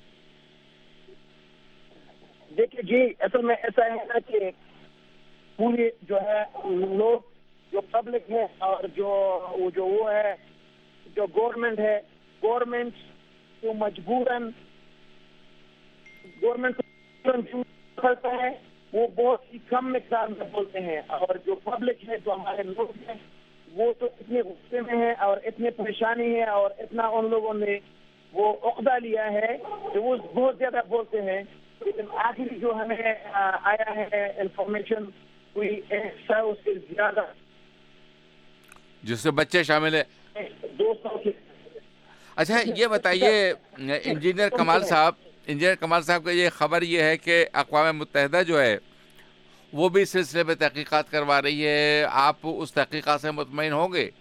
دیکھیے جی, اصل میں ایسا ہے نا کہ پورے جو ہے لوگ جو پبلک ہے اور جو جو وہ ہے جو گورنمنٹ ہے, گورنمنٹ کو مجبوراً گورنمنٹ کرتا ہے, وہ بہت ہی کم مقدار میں بولتے ہیں, اور جو پبلک ہے جو ہمارے لوگ ہیں وہ تو اتنے غصے میں ہیں اور اتنے پریشانی ہے اور اتنا ان لوگوں نے وہ عقدہ لیا ہے کہ وہ بہت زیادہ بولتے ہیں. لیکن آخری جو ہمیں آیا ہے انفارمیشن کوئی ایک سو سے زیادہ جس سے بچے شامل ہیں, دو سو کے. اچھا یہ بتائیے انجینئر کمال صاحب, انجینئر کمال صاحب کا یہ خبر یہ ہے کہ اقوام متحدہ جو ہے وہ بھی اس سلسلے میں تحقیقات کروا رہی ہے, آپ اس تحقیقات سے مطمئن ہوں گے؟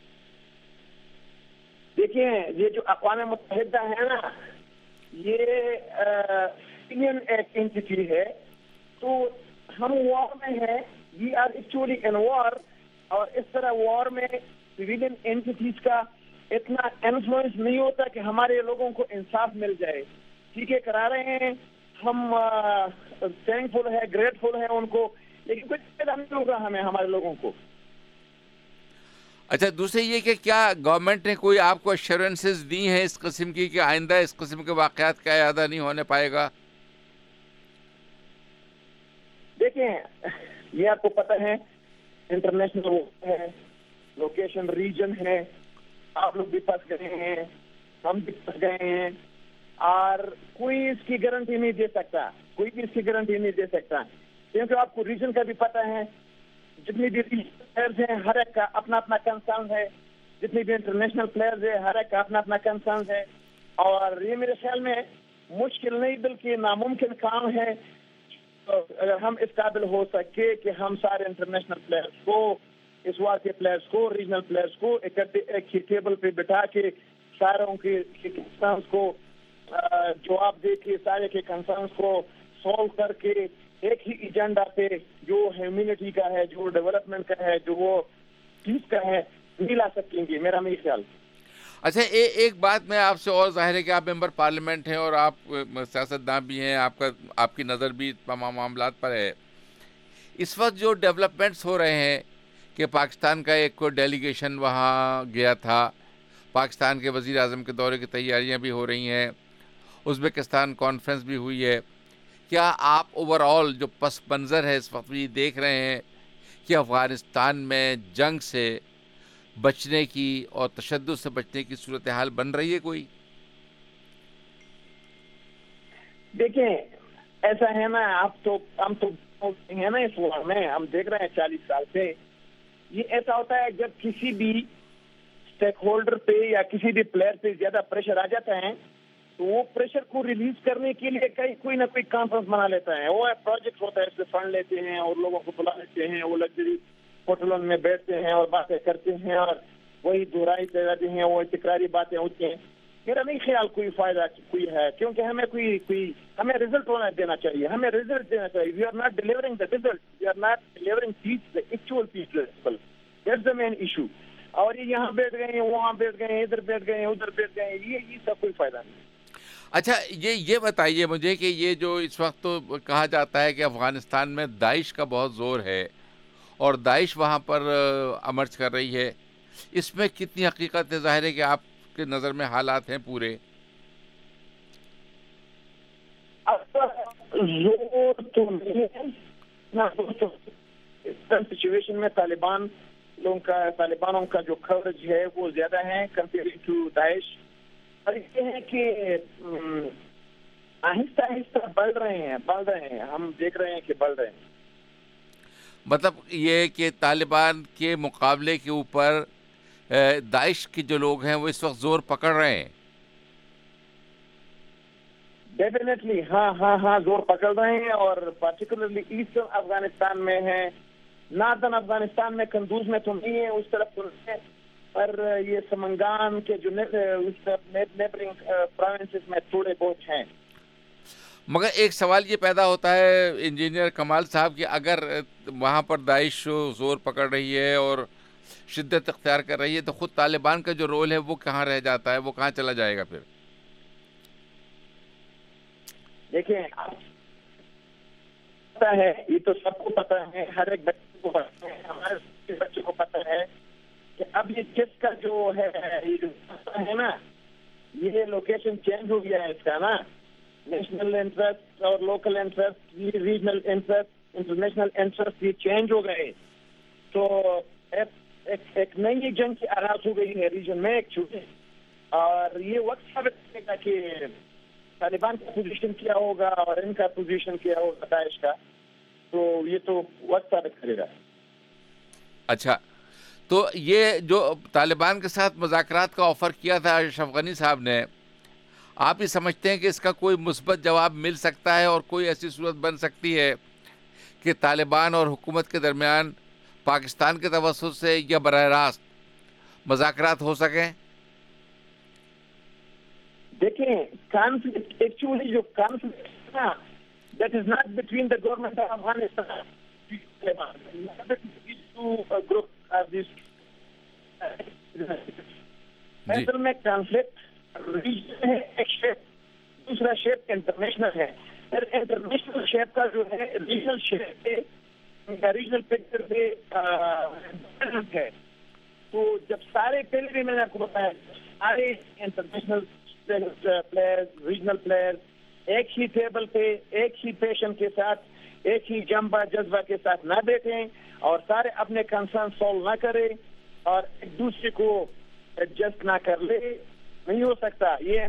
دیکھیں یہ جو اقوام متحدہ ہے نا یہ سیویلین ایک اینٹی ہے, تو ہم وار میں ہیں, وی آر ایکچولی ان وار, اور اس طرح وار میں سیویلین اینٹیز کا اتنا انفلوئنس نہیں ہوتا کہ ہمارے لوگوں کو انصاف مل جائے. ٹھیک ہے کرا رہے ہیں ہم تھینکفل ہے, گریٹفل ہے ان کو, لیکن کچھ فائدہ نہیں ہوگا ہمیں, ہمارے لوگوں کو. اچھا, دوسرے یہ کہ کیا گورنمنٹ نے کوئی آپ کو ایشورنسز دی ہیں اس قسم کی کہ آئندہ اس قسم کے واقعات کا اعادہ نہیں ہونے پائے گا؟ دیکھیں, یہ آپ کو پتہ ہے انٹرنیشنل ہے, لوکیشن ریجن ہے, آپ لوگ بھی پھنس گئے ہیں, ہم بھی پھنس گئے ہیں, اور کوئی اس کی گارنٹی نہیں دے سکتا, کوئی بھی اس کی گارنٹی نہیں دے سکتا, کیونکہ آپ کو ریجن کا بھی پتہ ہے, جتنی بھی پلیئرز ہیں ہر ایک کا اپنا اپنا کنسرن ہے, جتنی بھی انٹرنیشنل پلیئرز ہیں ہر ایک کا اپنا اپنا کنسرن ہے, اور یہ میرے خیال میں مشکل نہیں بلکہ ناممکن کام ہے اگر ہم اس قابل ہو سکے کہ ہم سارے انٹرنیشنل پلیئرز کو, اس وار کے پلیئرز کو, ریجنل پلیئرز کو اکٹھے ایک ہی ٹیبل پہ بٹھا کے ساروں کے کنسرنس کو جواب دے کے, سارے کے کنسرنس کو سولو کر کے ایک ہی ایجنڈا پہ جو ہیومینٹی کا ہے, جو ڈیولپمنٹ کا ہے, جو وہ پیس کا ہے, نہیں لا سکیں گے, میرا نہیں خیال. اچھا, ایک بات میں آپ سے اور, ظاہر ہے کہ آپ ممبر پارلیمنٹ ہیں اور آپ سیاستداں بھی ہیں, آپ کا آپ کی نظر بھی تمام معاملات پر ہے. اس وقت جو ڈیولپمنٹس ہو رہے ہیں کہ پاکستان کا ایک ڈیلیگیشن وہاں گیا تھا, پاکستان کے وزیر اعظم کے دورے کی تیاریاں بھی ہو رہی ہیں, ازبکستان کانفرنس بھی ہوئی ہے, کیا آپ اوور آل جو پس منظر ہے اس وقت یہ دیکھ رہے ہیں کہ افغانستان میں جنگ سے بچنے کی اور تشدد سے بچنے کی صورتحال بن رہی ہے کوئی؟ دیکھیں, ایسا ہے نا, آپ تو ہم تو ہیں نا اس وقت میں, ہم دیکھ رہے ہیں چالیس سال سے, یہ ایسا ہوتا ہے جب کسی بھی اسٹیک ہولڈر پہ یا کسی بھی پلیئر پہ زیادہ پریشر آ جاتا ہے تو وہ پریشر کو ریلیز کرنے کے لیے کئی کوئی نہ کوئی کانفرنس بنا لیتا ہے, وہ پروجیکٹ ہوتا ہے, اس سے فنڈ لیتے ہیں اور لوگوں کو بلا لیتے ہیں, وہ لگژری ہوٹلوں میں بیٹھتے ہیں اور باتیں کرتے ہیں اور وہی دہرائی کرتے ہیں, وہ تکراری باتیں ہوتی ہیں. میرا نہیں خیال کوئی فائدہ کوئی ہے, کیونکہ ہمیں کوئی کوئی ہمیں ریزلٹ ہونا دینا چاہیے, ہمیں ریزلٹ دینا چاہیے. We are not delivering the result, we are not delivering peace, the actual peace principle, that's the main issue. اور یہ یہاں بیٹھ گئے ہیں, وہاں بیٹھ گئے ہیں, ادھر بیٹھ گئے ہیں, ادھر بیٹھ گئے ہیں, یہ یہ سب کوئی فائدہ نہیں. اچھا, یہ یہ بتائیے مجھے کہ یہ جو اس وقت تو کہا جاتا ہے کہ افغانستان میں داعش کا بہت زور ہے اور داعش وہاں پر امرچ کر رہی ہے, اس میں کتنی حقیقت ہے؟ ظاہر ہے کہ آپ کے نظر میں حالات ہیں پورے. زور تو نہیں ہے سچویشن میں, طالبان لوگوں کا طالبانوں کا جو کوریج ہے وہ زیادہ ہے کمپیئرنگ ٹو داعش. اور یہ ہے کہ آہستہ آہستہ بڑھ رہے ہیں بڑھ رہے ہیں ہم دیکھ رہے ہیں کہ بڑھ رہے ہیں. مطلب یہ کہ طالبان کے مقابلے کے اوپر داعش کے جو لوگ ہیں وہ اس وقت زور پکڑ رہے ہیں. ڈیفینیٹلی, ہاں ہاں ہاں زور پکڑ رہے ہیں, اور پرٹیکولرلی ایسٹرن افغانستان میں ہے, ناردرن افغانستان میں کندوز میں تو نہیں ہے, اس طرف تو نہیں ہے, پر یہ سمنگان کے جو نیبرنگ پروونسز میں تھوڑے بہت ہیں. مگر ایک سوال یہ پیدا ہوتا ہے انجینئر کمال صاحب کہ اگر وہاں پر داعش زور پکڑ رہی ہے اور شدت اختیار کر رہی ہے تو خود طالبان کا جو رول ہے وہ کہاں رہ جاتا ہے, وہ کہاں چلا جائے گا پھر؟ دیکھیں, پتا ہے, یہ تو سب کو پتا ہے, ہر ایک بچے کو پتا ہے, ہمارے بچے کو پتا ہے کہ اب یہ کس کا جو ہے یہ جو ہے نا, یہ لوکیشن چینج ہو گیا ہے اس کا نا, نیشنل انٹرسٹ اور local interest, regional interest, international interest, یہ چینج ہو گئے. تو ایک نئی جنگ کی آغاز ہو گئی ہے ریجن میں ایک چھوٹی, اور یہ وقت ثابت کرے گا کہ طالبان کا پوزیشن کیا ہوگا اور ان کا پوزیشن کیا ہوگا داعش کا, تو یہ تو وقت ثابت کرے گا. اچھا, تو یہ جو طالبان کے ساتھ مذاکرات کا آفر کیا تھا اشرف غنی صاحب نے, آپ یہ سمجھتے ہیں کہ اس کا کوئی مثبت جواب مل سکتا ہے اور کوئی ایسی صورت بن سکتی ہے کہ طالبان اور حکومت کے درمیان پاکستان کے توسط سے یا براہ راست مذاکرات ہو سکیں؟ دیکھیں, کانفلکٹ ایکچولی جو کانفلکٹ ہے that is not between the government of Afghanistan, اصل میں کانفلکٹ ریجن ہے ایک شیپ, دوسرا شیپ انٹرنیشنل ہے. انٹرنیشنل شیپ کا جو ہے ریجنل شیپ پہ ریجنل پکچر پہ ہے. تو جب سارے پہلے بھی میں نے آپ کو بتایا سارے انٹرنیشنل پلیئرز ریجنل پلیئرز ایک ہی ٹیبل پہ ایک ہی پیشن کے ساتھ ایک ہی جذبہ جذبہ کے ساتھ نہ بیٹھیں اور سارے اپنے کنسرن سالو نہ کریں اور ایک دوسرے کو ایڈجسٹ نہ کر لے, نہیں ہو سکتا. یہ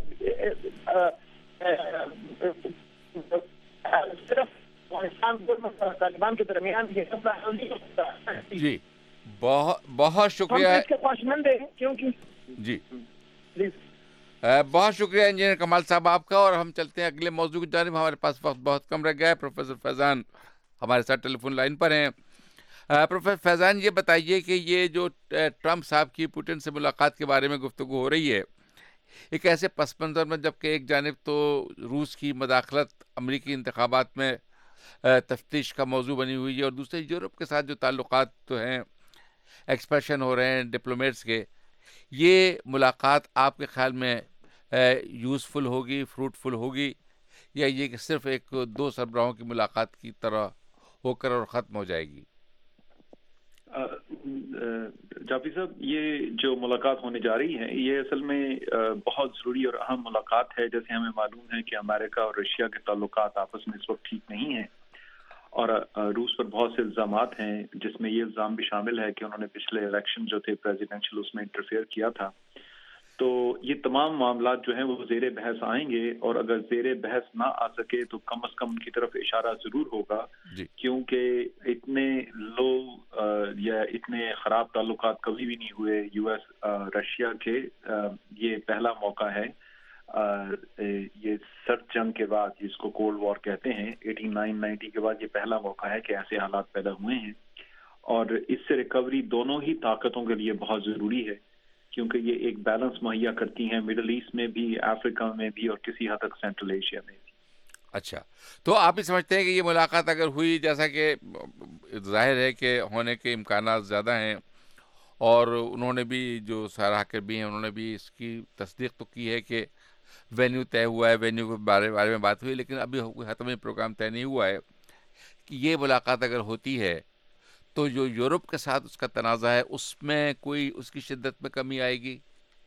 صرف طالبان کے درمیان یہ مسئلہ حل نہیں ہو سکتا. جی بہت بہت شکریہ. ہم اس کے خواہشمند ہیں کیونکہ جی پلیز بہت شکریہ انجینئر کمال صاحب آپ کا. اور ہم چلتے ہیں اگلے موضوع کی جانب. ہمارے پاس وقت بہت کم رہ گیا ہے. پروفیسر فیضان ہمارے ساتھ ٹیلی فون لائن پر ہیں. پروفیسر فیضان یہ بتائیے کہ یہ جو ٹرمپ صاحب کی پوٹن سے ملاقات کے بارے میں گفتگو ہو رہی ہے ایک ایسے پس منظر میں جبکہ ایک جانب تو روس کی مداخلت امریکی انتخابات میں تفتیش کا موضوع بنی ہوئی ہے اور دوسرے یورپ کے ساتھ جو تعلقات تو ہیں ایکسپریشن ہو رہے ہیں ڈپلومیٹس کے, یہ ملاقات آپ کے خیال میں یوزفل ہوگی, فروٹفل ہوگی, یا یہ کہ صرف ایک دو سربراہوں کی ملاقات کی طرح ہو کر اور ختم ہو جائے گی؟ جعفری صاحب, یہ جو ملاقات ہونے جا رہی ہے یہ اصل میں بہت ضروری اور اہم ملاقات ہے. جیسے ہمیں معلوم ہے کہ امریکہ اور رشیا کے تعلقات آپس میں اس وقت ٹھیک نہیں ہیں اور روس پر بہت سے الزامات ہیں جس میں یہ الزام بھی شامل ہے کہ انہوں نے پچھلے الیکشن جو تھے پریزیڈنشل اس میں انٹرفیئر کیا تھا. تو یہ تمام معاملات جو ہیں وہ زیر بحث آئیں گے اور اگر زیر بحث نہ آ سکے تو کم از کم ان کی طرف اشارہ ضرور ہوگا جی. کیونکہ اتنے لو یا اتنے خراب تعلقات کبھی بھی نہیں ہوئے یو ایس رشیا کے. یہ پہلا موقع ہے یہ سرد جنگ کے بعد جس کو کولڈ وار کہتے ہیں ایٹی نائن نائنٹی کے بعد یہ پہلا موقع ہے کہ ایسے حالات پیدا ہوئے ہیں اور اس سے ریکوری دونوں ہی طاقتوں کے لیے بہت ضروری ہے کیونکہ یہ ایک بیلنس مہیا کرتی ہیں مڈل ایسٹ میں بھی, افریقہ میں بھی اور کسی حد تک سینٹرل ایشیا میں بھی. اچھا, تو آپ ہی سمجھتے ہیں کہ یہ ملاقات اگر ہوئی, جیسا کہ ظاہر ہے کہ ہونے کے امکانات زیادہ ہیں اور انہوں نے بھی جو سارا کر بھی ہیں انہوں نے بھی اس کی تصدیق تو کی ہے کہ وینیو طے ہوا ہے, وینیو کے بارے بارے میں بات ہوئی, لیکن ابھی حتمی پروگرام طے نہیں ہوا ہے کہ یہ ملاقات اگر ہوتی ہے تو جو یورپ کے ساتھ اس کا تنازع ہے اس میں کوئی اس کی شدت میں کمی آئے گی؟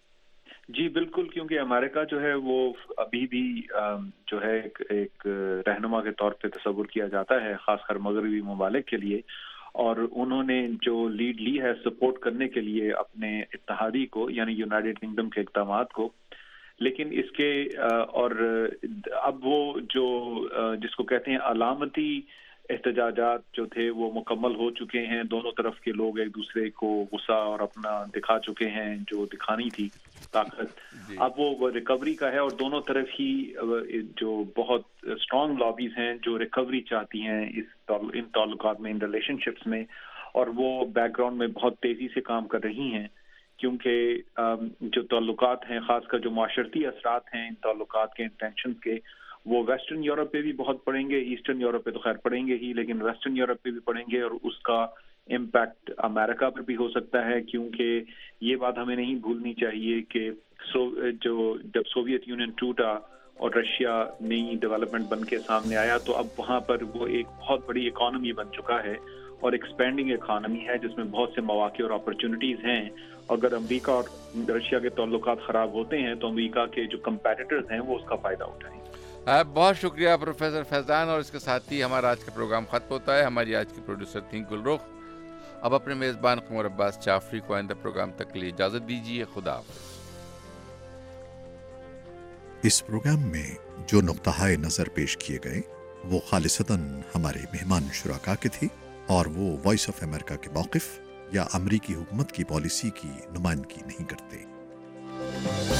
جی بالکل, کیونکہ امریکہ جو ہے وہ ابھی بھی جو ہے ایک, ایک رہنما کے طور پہ تصور کیا جاتا ہے خاص کر مغربی ممالک کے لیے, اور انہوں نے جو لیڈ لی ہے سپورٹ کرنے کے لیے اپنے اتحادی کو یعنی یونائیٹڈ کنگڈم کے اقدامات کو. لیکن اس کے اور اب وہ جو جس کو کہتے ہیں علامتی احتجاجات جو تھے وہ مکمل ہو چکے ہیں, دونوں طرف کے لوگ ایک دوسرے کو غصہ اور اپنا دکھا چکے ہیں جو دکھانی تھی طاقت. اب وہ ریکوری کا ہے اور دونوں طرف ہی جو بہت اسٹرانگ لابیز ہیں جو ریکوری چاہتی ہیں اس ان تعلقات میں, ان ریلیشن شپس میں, اور وہ بیک گراؤنڈ میں بہت تیزی سے کام کر رہی ہیں کیونکہ جو تعلقات ہیں خاص کر جو معاشرتی اثرات ہیں ان تعلقات کے, انٹینشنز کے, وہ ویسٹرن یورپ پہ بھی بہت پڑیں گے, ایسٹرن یورپ پہ تو خیر پڑیں گے ہی لیکن ویسٹرن یورپ پہ بھی پڑیں گے اور اس کا امپیکٹ امریکہ پر بھی ہو سکتا ہے کیونکہ یہ بات ہمیں نہیں بھولنی چاہیے کہ سو جو جب سوویت یونین ٹوٹا اور رشیا نئی ڈیولپمنٹ بن کے سامنے آیا تو اب وہاں پر وہ ایک بہت بڑی اکانومی بن چکا ہے اور ایکسپینڈنگ اکانومی ہے جس میں بہت سے مواقع اور اپرچونٹیز ہیں. اگر امریکہ اور رشیا کے تعلقات خراب ہوتے ہیں تو امریکہ کے جو کمپیٹیٹرز ہیں وہ اس کا فائدہ اٹھائیں. بہت شکریہ پروفیسر فیضان, اور اس کے ساتھ ہی ہمارا آج کا پروگرام ختم ہوتا ہے. ہماری آج کی پروڈیوسر تھیں گلرخ. اب اپنے میزبان قمر عباس جعفری کو آئندہ پروگرام تک کے لیے اجازت دیجیے. خدا حافظ. اس پروگرام میں جو نقطہ نظر پیش کیے گئے وہ خالصتاً ہمارے مہمان شرکا کے تھے اور وہ وائس آف امریکہ کے موقف یا امریکی حکومت کی پالیسی کی نمائندگی نہیں کرتے.